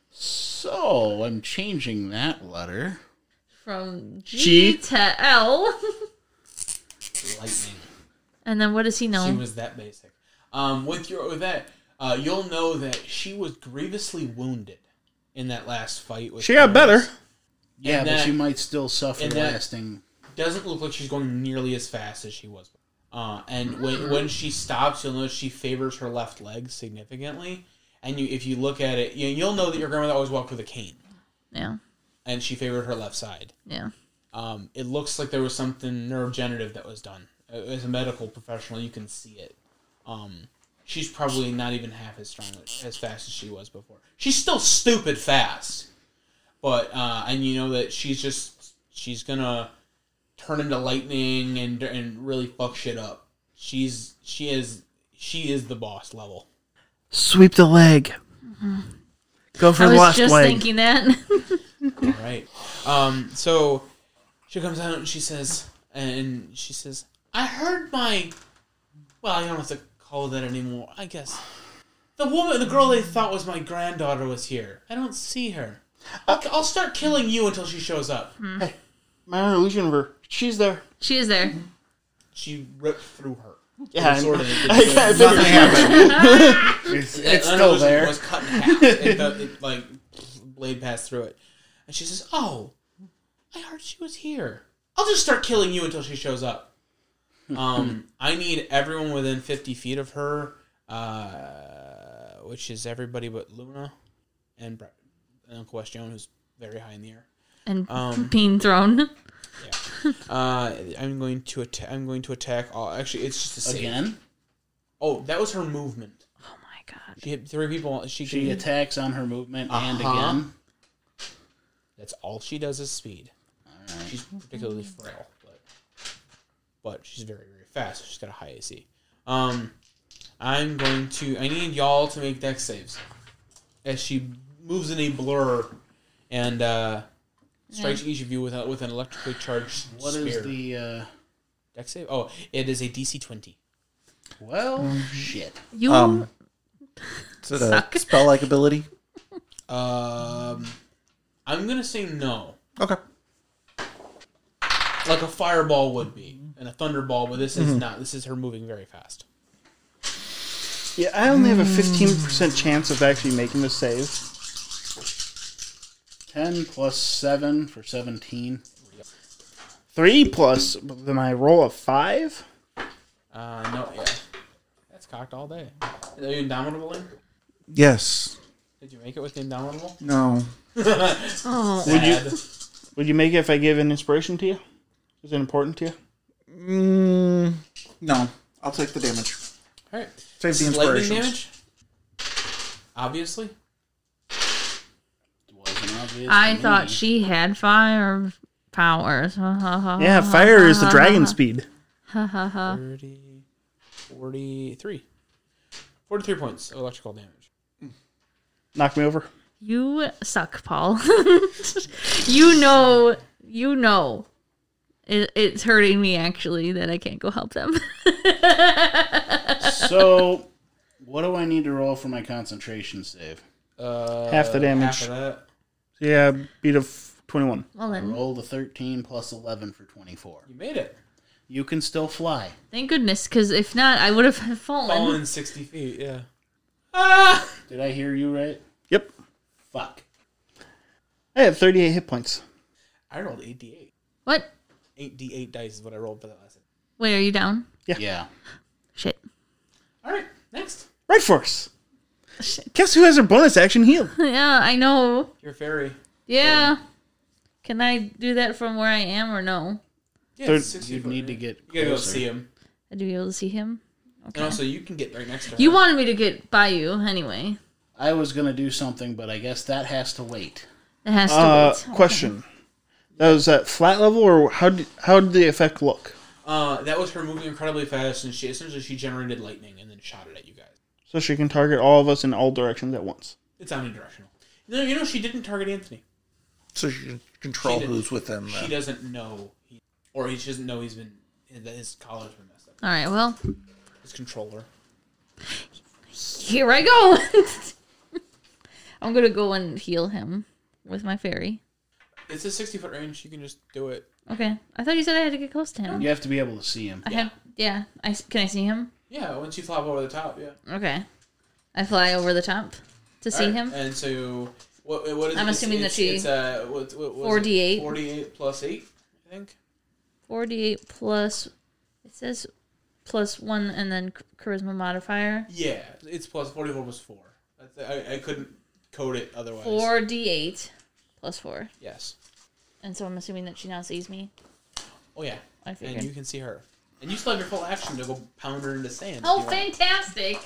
So, I'm changing that letter. From G, G. to L. Lightning. And then what does he know? She was that basic. With that, you'll know that she was grievously wounded in that last fight. With She got better. Yeah, And but that- she might still suffer and that- lasting. Doesn't look like she's going nearly as fast as she was. And when she stops, you'll notice she favors her left leg significantly. And if you look at it, you'll know that your grandmother always walked with a cane, Yeah. and she favored her left side. Yeah. It looks like there was something neurodegenerative that was done. As a medical professional, you can see it. She's probably not even half as strong, as fast as she was before. She's still stupid fast, but and you know that she's gonna turn into lightning and really fuck shit up. She is the boss level. Sweep the leg. Go for I the was last just leg. thinking that. All right. So she comes out and she says, I heard my. Well, I don't have to call that anymore. I guess the girl they thought was my granddaughter was here. I don't see her. I'll start killing you until she shows up. Hey, minor illusion of her. She's there. She is there. She ripped through her. Yeah, With a sword and it I did- Nothing happened. It's That still illusion there. was cut in half. It like blade passed through it, and she says, "Oh, I heard she was here. I'll just start killing you until she shows up." I need everyone within 50 feet of her, which is everybody but Luna and Brett and Uncle West Joan, who's very high in the air. And being thrown. I'm going to attack. Actually, it's just a save. Again, Oh, that was her movement. Oh my god. She hit 3 people. She she can. attacks on her movement and Uh-huh. again. That's all she does is speed. She's particularly frail, but she's very, very fast. She's got a high AC. I need y'all to make dex saves as she moves in a blur and strikes each of you with an electrically charged What spear. is the? Dex save? Oh, it is a DC 20. Well, shit. You Is it a spell-like ability? I'm gonna say no. Okay. Like a fireball would be, and a thunderball, but this is not. This is her moving very fast. Yeah, I only have a 15% chance of actually making the save. 10 plus 7 for 17. 3 plus then I roll a 5. No, yeah. That's cocked all day. Are you indomitable? Link? Yes. Did you make it with the indomitable? No. Oh. Sad. Would you make it if I gave an inspiration to you? Is it important to you? No. I'll take the damage. All right. Save the Lightning inspirations. damage. Obviously. It wasn't obvious. I to thought me. she had fire powers. Yeah, fire is the dragon speed. 30, 43. 43 points of electrical damage. Knock me over. You suck, Paul. You know. It's hurting me, actually, that I can't go help them. So, what do I need to roll for my concentration save? Half the damage. Half of that. Yeah, beat a 21. Well I then, rolled a 13 plus 11 for 24. You made it. You can still fly. thank goodness, because if not, I would have fallen. Fallen 60 feet, yeah. Ah! Did I hear you right? Yep. Fuck. I had 38 hit points. I rolled 8d8. What? 8d8 dice is what I rolled for that last. Wait, are you down? Yeah. Shit. Alright, next. Right Force. Guess who has their bonus action heal? Yeah, I know. Your fairy. Yeah. Can I do that from where I am or no? Yeah, Third- it's 60 You'd foot, need to right? get You gotta go closer. see him. I'd be able to see him. And also, you can get right next to her. You wanted me to get by you anyway. I was going to do something, but I guess that has to wait. It has to wait. Question. That was at flat level, or how did the effect look? That was her moving incredibly fast, and she generated lightning and then shot it at you guys. So she can target all of us in all directions at once. It's omnidirectional. You know, she didn't target Anthony. So you can control She didn't. who's with them. She doesn't know, he doesn't know his collar's been messed up. All right, well, His controller. here I go. I'm going to go and heal him with my fairy. It's a 60-foot range. You can just do it. Okay. I thought you said I had to get close to him. You have to be able to see him. Can I see him? Yeah, once you flop over the top, yeah. Okay. I fly over the top to see Alright, him. And so, what is I'm it? assuming that she- It's, what 4d8. 48 plus 8, I think. 48 plus, it says plus 1 and then charisma modifier. Yeah, it's plus 44 plus 4. I couldn't code it otherwise. 4d8 plus 4. Yes. And so I'm assuming that she now sees me. Oh, yeah. I figured. And you can see her. And you still have your full action to go pound her into sand. Oh, if you want. fantastic!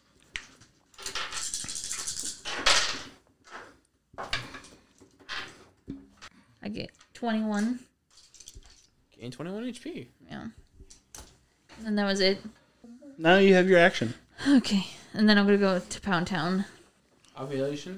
I get 21. Gain 21 HP. Yeah. And that was it. Now you have your action. Okay. And then I'm going to go to Pound Town. Ovulation.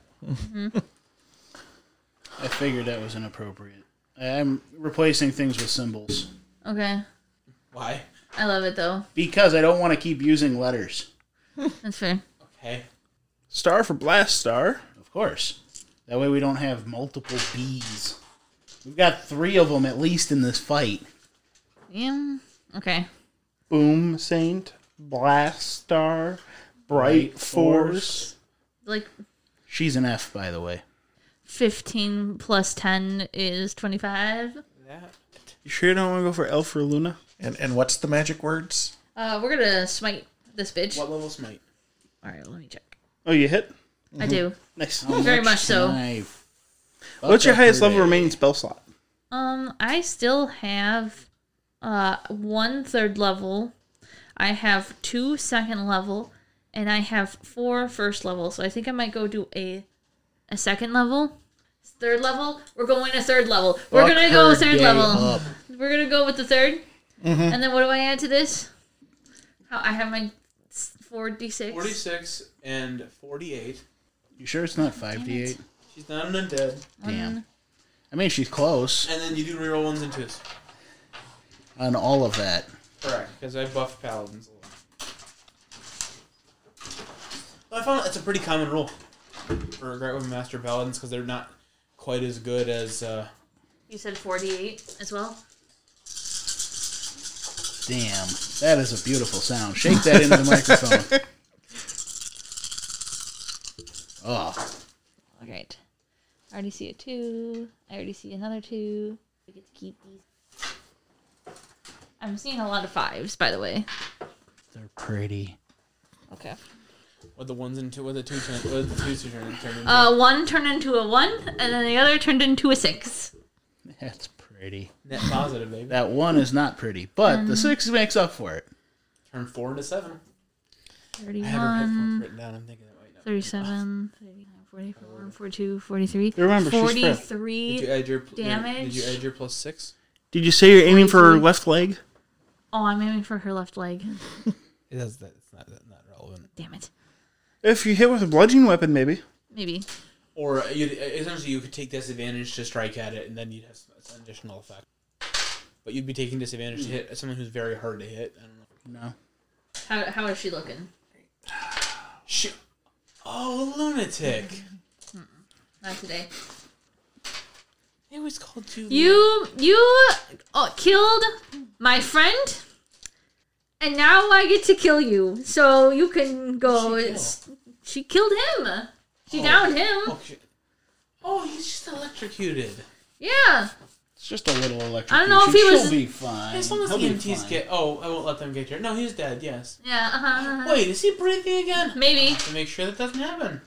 I figured that was inappropriate. I'm replacing things with symbols. Okay. Why? I love it, though. Because I don't want to keep using letters. That's fair. Okay. Star for Blast Star. Of course. That way we don't have multiple Bs. We've got 3 of them at least in this fight. Yeah. Okay. Boom Saint. Blast Star. Bright Force. Like, She's an F, by the way. 15 plus 10 is 25. That. You sure you don't want to go for Elf or Luna? And what's the magic words? We're going to smite this bitch. What level smite? Alright, let me check. Oh, you hit? I do. Nice. Very much so. What's your highest level remaining spell slot? I still have 1 third level. I have 2 second level, and I have 4 first level. So I think I might go do a second level. Third level? We're going to third level. We're going to go third level. We're going to go with the third. And then what do I add to this? I have my 4d6. 46 and 48. You sure it's not 5d8? She's not an undead. Damn. I mean, she's close And then you do reroll 1s and 2s. on all of that. Correct, because I buffed paladins a lot. I found that's a pretty common rule for Great Weapon Master paladins because they're not quite as good as. You said 48 as well? Damn. That is a beautiful sound. Shake that into the microphone. Oh. Alright. I already see a 2. I already see another 2. We get to keep these. I'm seeing a lot of 5s, by the way. They're pretty. Okay. What the 1s and 2, what the 2s turn into. 1 turned into a 1, and then the other turned into a 6. That's pretty. Net positive, baby. That 1 is not pretty, but the 6 makes up for it. Turn 4 into 7. 31. I have her headphones written down. I'm thinking that might not. 37, 39, 44, 42, 43, Remember, she's fifth. 43. Did you add your damage. Did you add your plus 6? Did you say you're aiming for her left leg? Oh, I'm aiming for her left leg. It does that. It's not relevant. irrelevant. Damn it. If you hit with a bludgeoning weapon, maybe. Maybe. Or essentially, you could take disadvantage to strike at it, and then you'd have some additional effect. But you'd be taking disadvantage to hit someone who's very hard to hit. I don't know. No. How is she looking? Oh, lunatic! Not today. They always called you. You killed my friend, and now I get to kill you. So you can go. She killed him. She downed him. Oh, he's just electrocuted. Yeah. It's just a little electric. I don't know if he was- She'll be fine. As long as He'll be EMTs fine. get. Oh, I won't let them get here. No, he's dead. Yes. Yeah. Wait, is he breathing again? Maybe. To make sure that doesn't happen.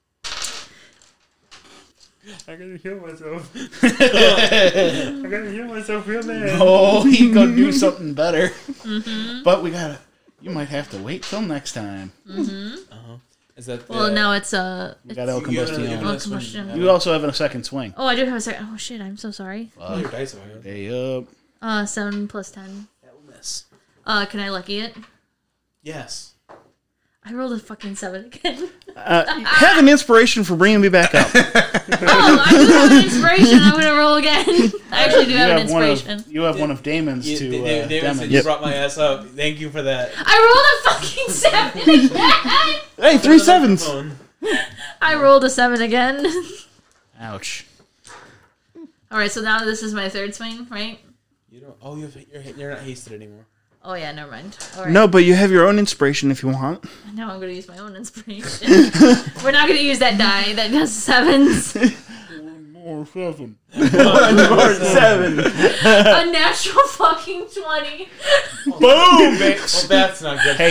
I gotta heal myself. I gotta heal myself real bad. Oh, he go do something better. Mm-hmm. But we gotta. You might have to wait till next time. Is that? Well, now it's We got El You haven't Combustion. given us one. Combustion. You also have a second swing. Oh, I do have a second. Oh shit! I'm so sorry. Oh, your dice are good. Hey up. 7 plus 10. That will miss. Can I lucky it? Yes. I rolled a fucking 7 again. Have an inspiration for bringing me back up. Oh, I do have an inspiration. I'm gonna roll again. I actually do have an inspiration. You have one of Damon's to David said demonstrate. you brought my ass up. Thank you for that. I rolled a fucking 7 again. Hey, 3 sevens. I rolled a 7 again. Ouch. All right, so now this is my third swing, right? You don't. Oh, you're not hasted anymore. Oh yeah, never mind. All right. No, but you have your own inspiration if you want. Now I'm gonna use my own inspiration. We're not gonna use that die that does 7s. More 7. 7. A natural fucking 20. Boom! Well, that's not good.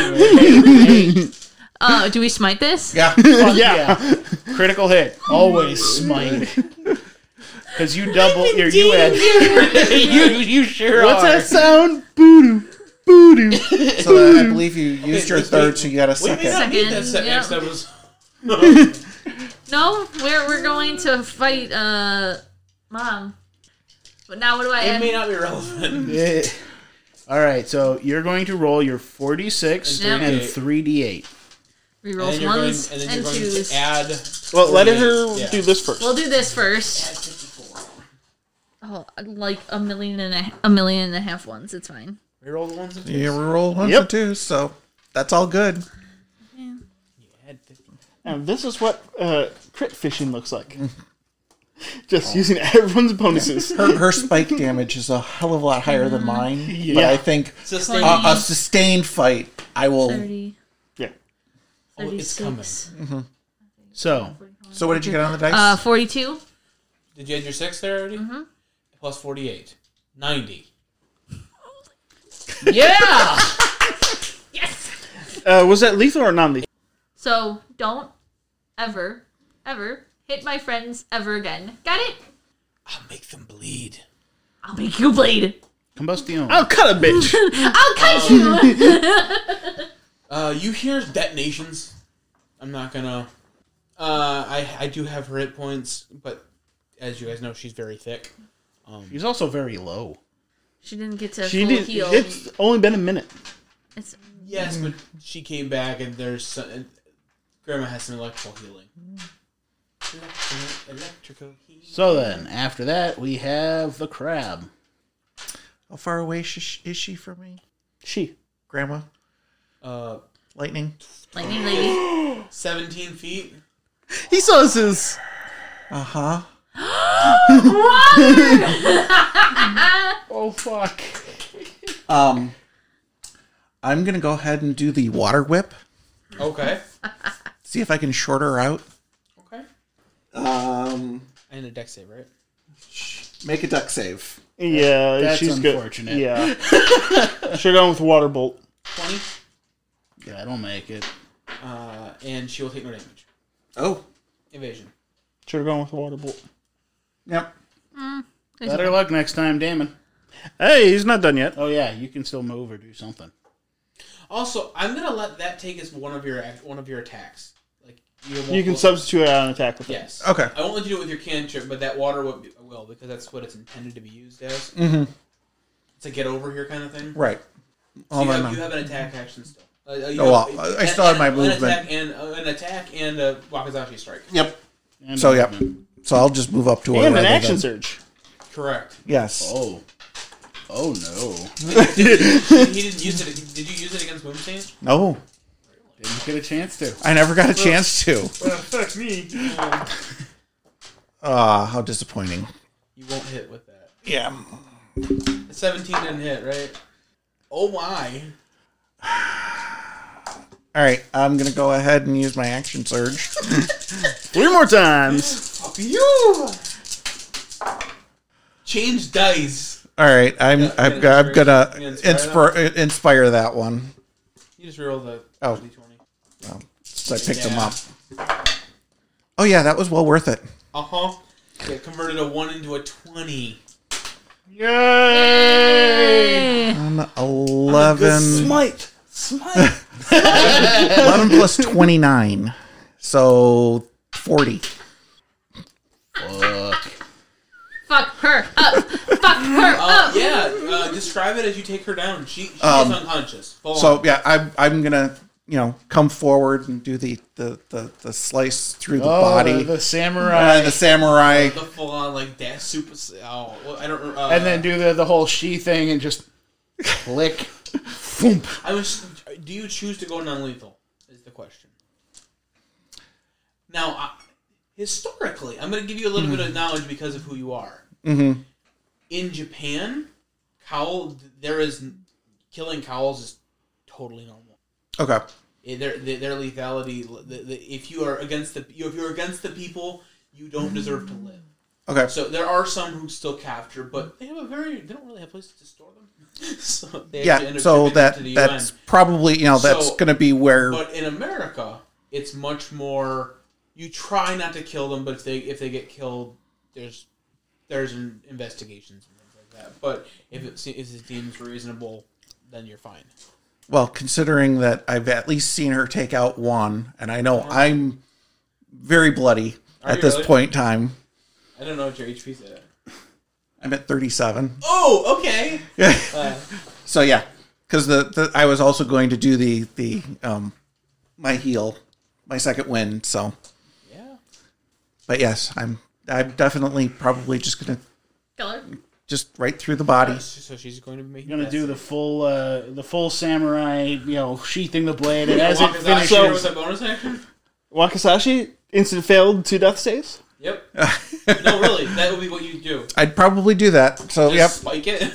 Hey. Do we smite this? Yeah. Fuck yeah. Critical hit. Always smite. Because you double your you add. you sure What's are. that sound? Boo-doo. Boo-doo. So then I believe you used your third, so you got a We may not second. need that Second, next yeah. episode. No, we're going to fight Mom. But now what do I It add? may not be relevant. Yeah. All right, so you're going to roll your 46 Yep. and 3d8. Rerolls And you're going, ones and then and you're going twos. to add. Well, let her 48. do this first. We'll do this first. Oh, like a million and a half ones. It's fine. Reroll the ones and twos. You roll ones Yep. and twos, so that's all good. You add 50. Now, this is what crit fishing looks like. Just using everyone's bonuses. Her spike damage is a hell of a lot higher than mine, but Yeah. I think Sustain. a sustained fight, I will. 30, Yeah. Oh, it's 36. So, So what did you get on the dice? 42. Did you add your 6 there already? Mm-hmm. Plus 48. 90. yeah! Yes! Was that lethal or non-lethal? So, don't ever hit my friends ever again. Got it? I'll make them bleed. I'll make you bleed. Combustion. I'll cut a bitch. I'll cut you. You hear detonations. I'm not gonna. I do have her hit points, but as you guys know, she's very thick. He's also very low. She didn't get to She full did. heal. It's only been a minute. It's Yes, but she came back, and there's some, Grandma has some electrical healing. Electrical healing. So then, after that, we have the crab. How far away is she from me? She. Grandma? Uh, Lightning? lightning lady. 17 feet. He saw his. Uh-huh. Oh, fuck. I'm going to go ahead and do the water whip. Okay. See if I can short her out. Okay. Um, And a dex save, right? make a duck save. Yeah, That's she's good. unfortunate. Yeah. Should have gone with water bolt. 20. Yeah, I don't make it. And she will take no damage. Oh. Evasion. Should have gone with water bolt. Yep. Better luck next time, Damon. Hey, he's not done yet. Oh, yeah, you can still move or do something. Also, I'm gonna let that take as one of your attacks. Like You can substitute out an attack with it. Yes. Okay. I won't let you do it with your cantrip, but that water whip will, because that's what it's intended to be used as. Mm-hmm. It's a get over here kind of thing. Right. So Oh, you no. have an attack action still. I still have my movement. An attack and a Wakizashi strike. Yep. And So, yep. movement. So I'll just move up to her. And an rather action than- surge. Correct. Yes. Oh no! He didn't use it. Did you use it against Boomstain? No. Didn't get a chance to. I never got a chance to. Fuck me. How disappointing. You won't hit with that. Yeah. The 17 didn't hit, right? Oh my! All right. I'm going to go ahead and use my action surge. 3 more times. Fuck you! Change dice. All right. I'm going to Inspire inspire that one. You just rolled the Oh. d20. So I picked them up. Oh, yeah. That was well worth it. It converted a 1 into a 20. Yay! 11. Smite. 11 plus 29. So 40. Fuck her up. Fuck her up. Describe it as you take her down. She is unconscious. Full So on. yeah, I'm gonna come forward and do the slice through the body, The samurai. the samurai. The full on like that super. Oh, well, I don't. And then do the whole she thing and just click. Foom. Do you choose to go non-lethal? Is the question. Now, historically, I'm going to give you a little bit of knowledge because of who you are. Mm-hmm. In Japan, killing cows is totally normal. Okay. Their lethality. If you're against the people, you don't deserve to live. Okay. So there are some who still capture, but they don't really have places to store them. So they actually end up So shipping them to the that's UN. probably that's So- going to be where. But in America, it's much more. You try not to kill them, but if they get killed, there's investigations and things like that. But if it deems reasonable, then you're fine. Well, considering that I've at least seen her take out one, and I know I'm very bloody Are at you this really? point in time. I don't know what your HP's at. I'm at 37. Oh, okay. So yeah, because I was also going to do the my heal, my second win. So Yeah. but yes, I'm definitely probably just gonna Kill her. just right through the body. So she's going to be making. You're gonna do that. the full samurai, sheathing the blade, and as it Walk us out finishes, here with a bonus action. Wakasashi instant failed 2 death saves. Yep. No, really, that would be what you do. I'd probably do that. So Just yep. spike it.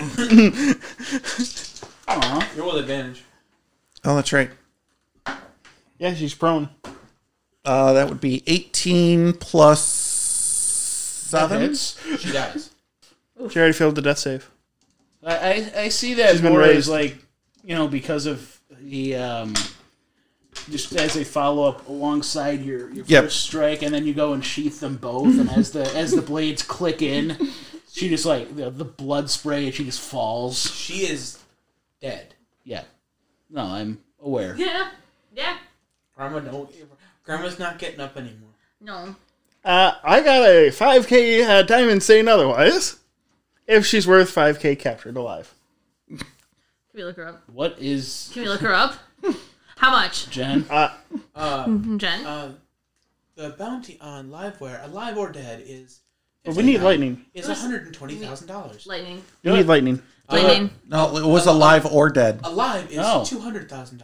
Aw, You're with advantage. Oh, that's right. Yeah, she's prone. That would be 18 plus that 7. hits. She dies. She already failed the death save. I see that She's been more raised. as because of the just as a follow up alongside your Yep. first strike, and then you go and sheath them both, and as the blades click in, she just the blood spray, and she just falls. She is dead. Yeah, no, I'm aware. Yeah. Yeah. Grandma's not getting up anymore. No. I got a 5k diamond saying otherwise. If she's worth 5k captured alive. Can we look her up? What is Can we look her up? How much? Jen? Jen? The bounty on Liveware, alive or dead, is. But we need lightning. Is $120,000. Lightning. We need lightning. Lightning. No, it was alive or dead. Alive is Oh. $200,000.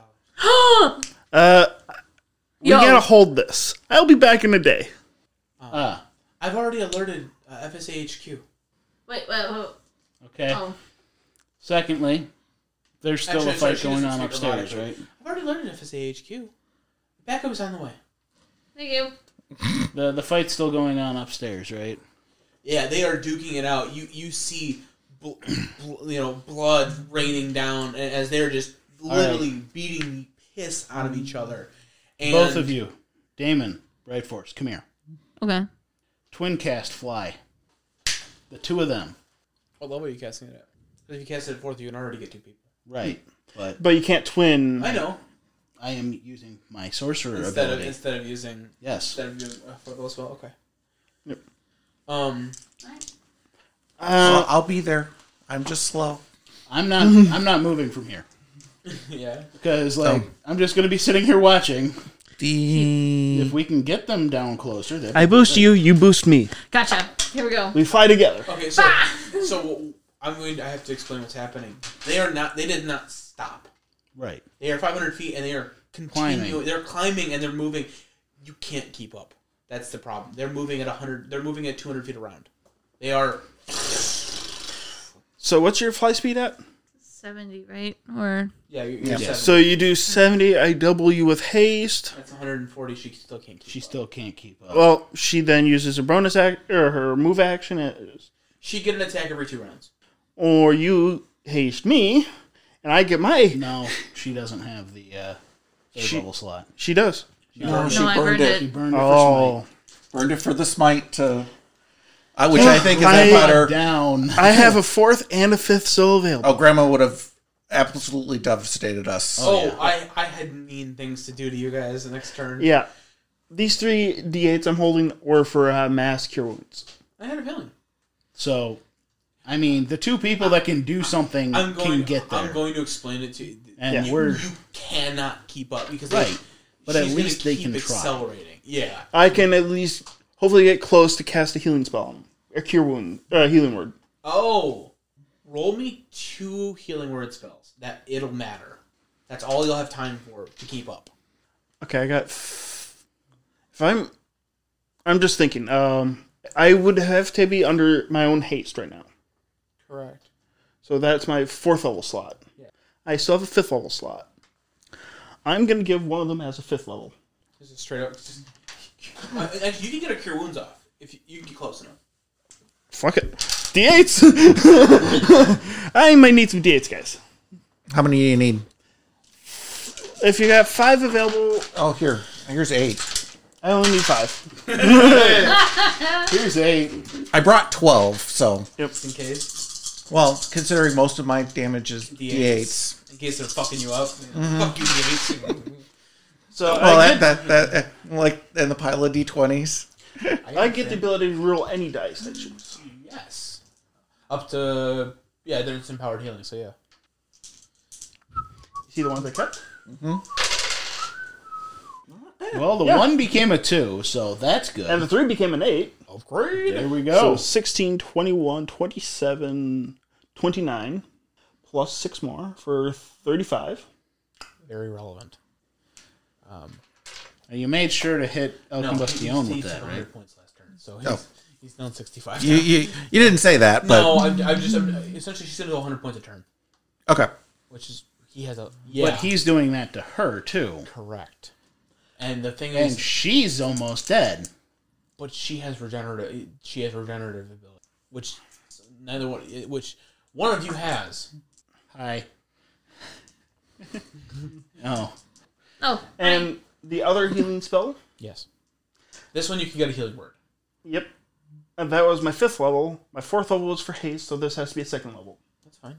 We Yo. gotta hold this. I'll be back in a day. I've already alerted FSAHQ. Wait. Okay. Oh. Secondly, there's still Actually, a fight she going doesn't on speak about upstairs, it. right? I've already alerted FSAHQ. Backup is on the way. Thank you. The fight's still going on upstairs, right? Yeah, they are duking it out. You see, blood raining down as they're just literally beating the piss out of each other. And Both of you, Damon, Bright Force, come here. Okay. Twin cast fly. The two of them. What level are you casting it at? Because if you cast it at 4th, you can already get 2 people. Right. But But you can't twin. I know. I am using my sorcerer Instead ability. of using Yes. for the spell. Okay. Yep. I'll be there. I'm just slow. I'm not moving from here. Yeah. Because, I'm just going to be sitting here watching. The If we can get them down closer, that'd I be boost good. you, you boost me. Gotcha. Here we go. We fly together. Okay, so I have to explain what's happening. They did not stop. Right. They are 500 feet and they are Climbing. They're climbing and they're moving. You can't keep up. That's the problem. They're moving at 100. They're moving at 200 feet around. They are. So what's your fly speed at? 70, right? Or Yeah, you're Yeah. 70. So you do 70, I double you with haste. That's 140. She still can't keep She up. still can't keep up. Well, she then uses a bonus act or her move action, She get an attack every 2 rounds. or you haste me, and I get my. No, she doesn't have the third level slot. She does. no, she No, I burned burned it. She burned it for Oh, Burned it for the smite to. Which I think is I- a smite. better. Down. I have a 4th and a 5th still available. Oh, Grandma would have absolutely devastated us. Oh, I had mean things to do to you guys the next turn. Yeah, these 3 d8s I'm holding were for mass cure wounds. I had a feeling. So, I mean, the 2 people that can do something can get there. I'm going to explain it to you. and Yeah. we're You cannot keep up because right. But at she's least gonna they keep can try. accelerating. Yeah. I can at least hopefully get close to cast a healing spell on him. A cure wound, healing word. Oh, roll me 2 healing word spells. That it'll matter. That's all you'll have time for to keep up. Okay, I got. If I'm just thinking. I would have to be under my own haste right now. Correct. So that's my 4th level slot. Yeah. I still have a 5th level slot. I'm gonna give one of them as a 5th level. This is straight up. Actually, you can get a cure wounds off if you can get close enough. Fuck it. D8s! I might need some D8s, guys. How many do you need? If you got 5 available, Oh, here's 8. I only need 5. Here's 8. I brought 12, so Just in case. well, considering most of my damage is D8s. In case they're fucking you up. Fuck you, D8s. So Well, I that like in the pile of D20s. get the ability to roll any dice I choose. Yes. Up to... Yeah, there's empowered healing, so yeah. See the ones I kept? Well, the 1 became a 2, so that's good. And the 3 became an 8. Upgrade. there we So go. 16, 21, 27, 29, plus 6 more for 35. Very relevant. You made sure to hit El Combustión he with hit that, 100 right? points last turn, so Oh. he's down 65. You didn't say that, but No, I'm essentially she's gonna go 100 points a turn, okay. which is he has a But he's doing that to her, too. correct. And the thing And is, she's almost dead. but she has regenerative. She has regenerative ability, which which one of you has. Hi. Oh. oh, And the other healing spell, Yes. This one you can get a healing word. yep. And that was my 5th level. My 4th level was for haste, so this has to be a 2nd level. That's fine.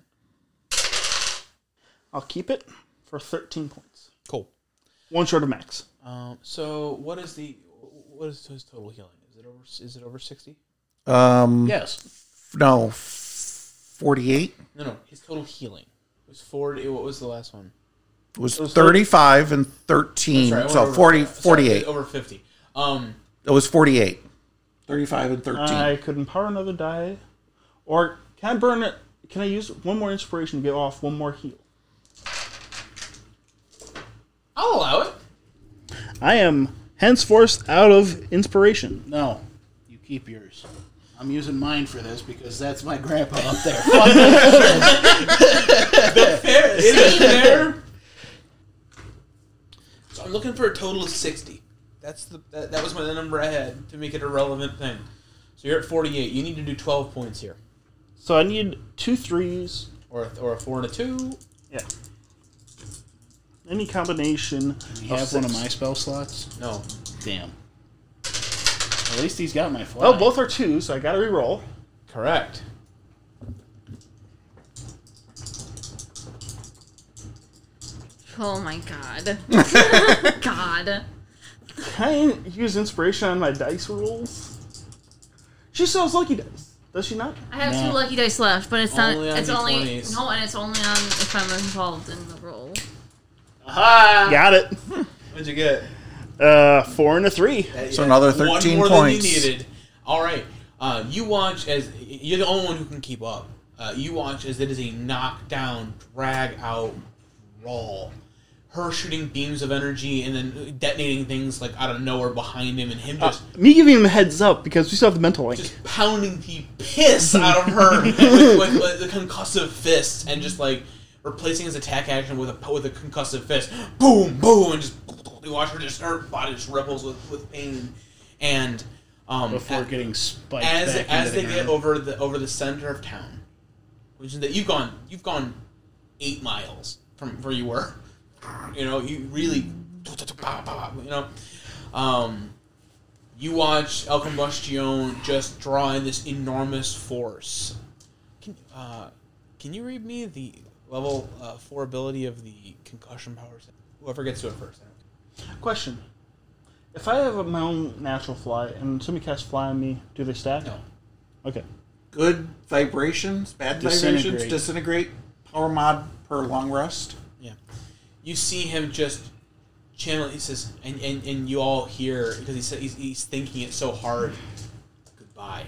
I'll keep it for 13 points. Cool. 1 short of max. So what is his total healing? Is it over 60? Yes. No, 48. No. His total healing was 40. What was the last one? It was was 35 and 13, Sorry, I went so over- 40, sorry, 48. over 50. It was 48. 35 and 13. I could empower another die. Or can I burn it? Can I use one more inspiration to get off one more heal? I'll allow it. I am henceforth out of inspiration. No. You keep yours. I'm using mine for this because that's my grandpa up there. Fuck it. Fair. It is fair. So I'm looking for a total of 60. That was the number I had to make it a relevant thing. So you're at 48. You need to do 12 points here, So I need 2 3s. or a 4 and a 2. Yeah. Any combination. You have one of my spell slots? No. Damn. At least he's got my fly. Well, both are 2s, so I gotta reroll. Correct. oh my god. God. Can I use inspiration on my dice rolls? She still has lucky dice. Does she not? I have No. 2 lucky dice left, but it's not. Only on It's only D20s. no, and it's only on if I'm involved in the roll. Aha! Got it. What'd you get? 4 and a 3. So another One 13 more points. than you needed. All right. You watch as you're the only one who can keep up. You watch as it is a knockdown, drag out brawl. Her shooting beams of energy and then detonating things like out of nowhere behind him, and him just Me giving him a heads up because we still have the mental link. just pounding the piss out of her with the concussive fists, and just like replacing his attack action with a concussive fist. Boom, boom, and just you watch her body just ripples with pain, and Before getting spiked as back as into they the get ground. over the center of town, which is that you've gone 8 miles from where you were. You know, you really, you know, you watch El Combustion just draw in this enormous force. Can you read me the level 4 ability of the concussion powers? Whoever gets to it first. Question. If I have my own natural fly and somebody casts fly on me, do they stack? No. Okay. Good vibrations, bad vibrations, Disintegrate. disintegrate. Power mod per long rest. Yeah. You see him just channel. He says, and you all hear because he said he's thinking it so hard. Goodbye.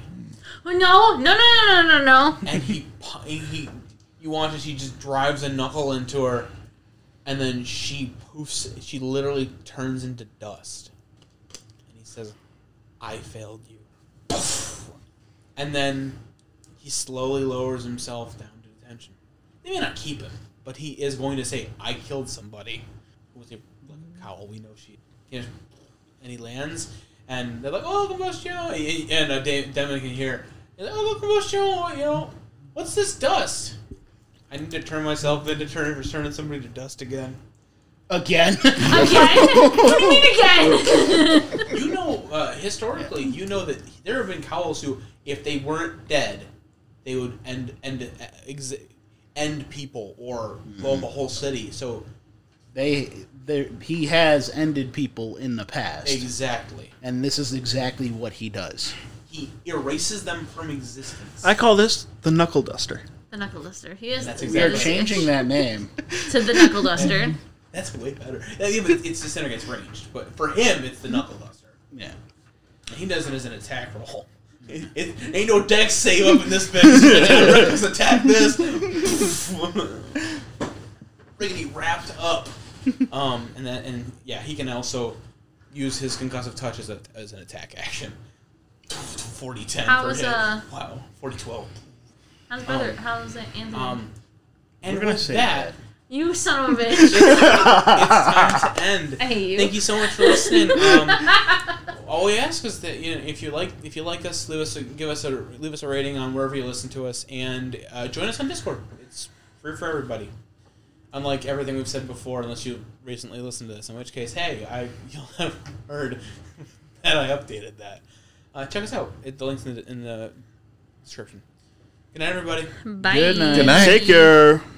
No. And he you watch as he just drives a knuckle into her, and then she poofs. She literally turns into dust. And he says, "I failed you." And then he slowly lowers himself down to detention. They may not keep him, but he is going to say, "I killed somebody." Who was a cowl? We know she. And he lands, and they're like, "Oh, Combustion!" And Demon can hear, he's like, "Oh, Combustion! You know, what's this dust?" I need to turn myself into turning somebody to dust again. Again? Again? What do you mean again? You know, historically, you know that there have been cowls who, if they weren't dead, they would end people or blow up a whole city. So He has ended people in the past. exactly, And this is exactly what he does. he erases them from existence. I call this the Knuckle Duster. The Knuckle Duster. He is. That's We exactly are right. changing that name. to the Knuckle Duster. That's way better. Yeah, but it's disintegrates ranged, but for him, it's the knuckle duster. Yeah. He does it as an attack roll. It ain't no dex save up in this bitch. Just attack this. Really wrapped up. And he can also use his concussive touch as an attack action. 40-10 How for was, hit. Wow, 40-12. How's brother? How's Anthony? And We're gonna with say that, you son of a bitch. it's time to end. I hate you. Thank you so much for listening. All we ask is that if you like us, leave us a rating on wherever you listen to us, and join us on Discord. It's free for everybody. Unlike everything we've said before, unless you recently listened to this, in which case, hey, you'll have heard that I updated that. Check us out. The link's in the description. Good night, everybody. Bye. Good night. Good night. Take care.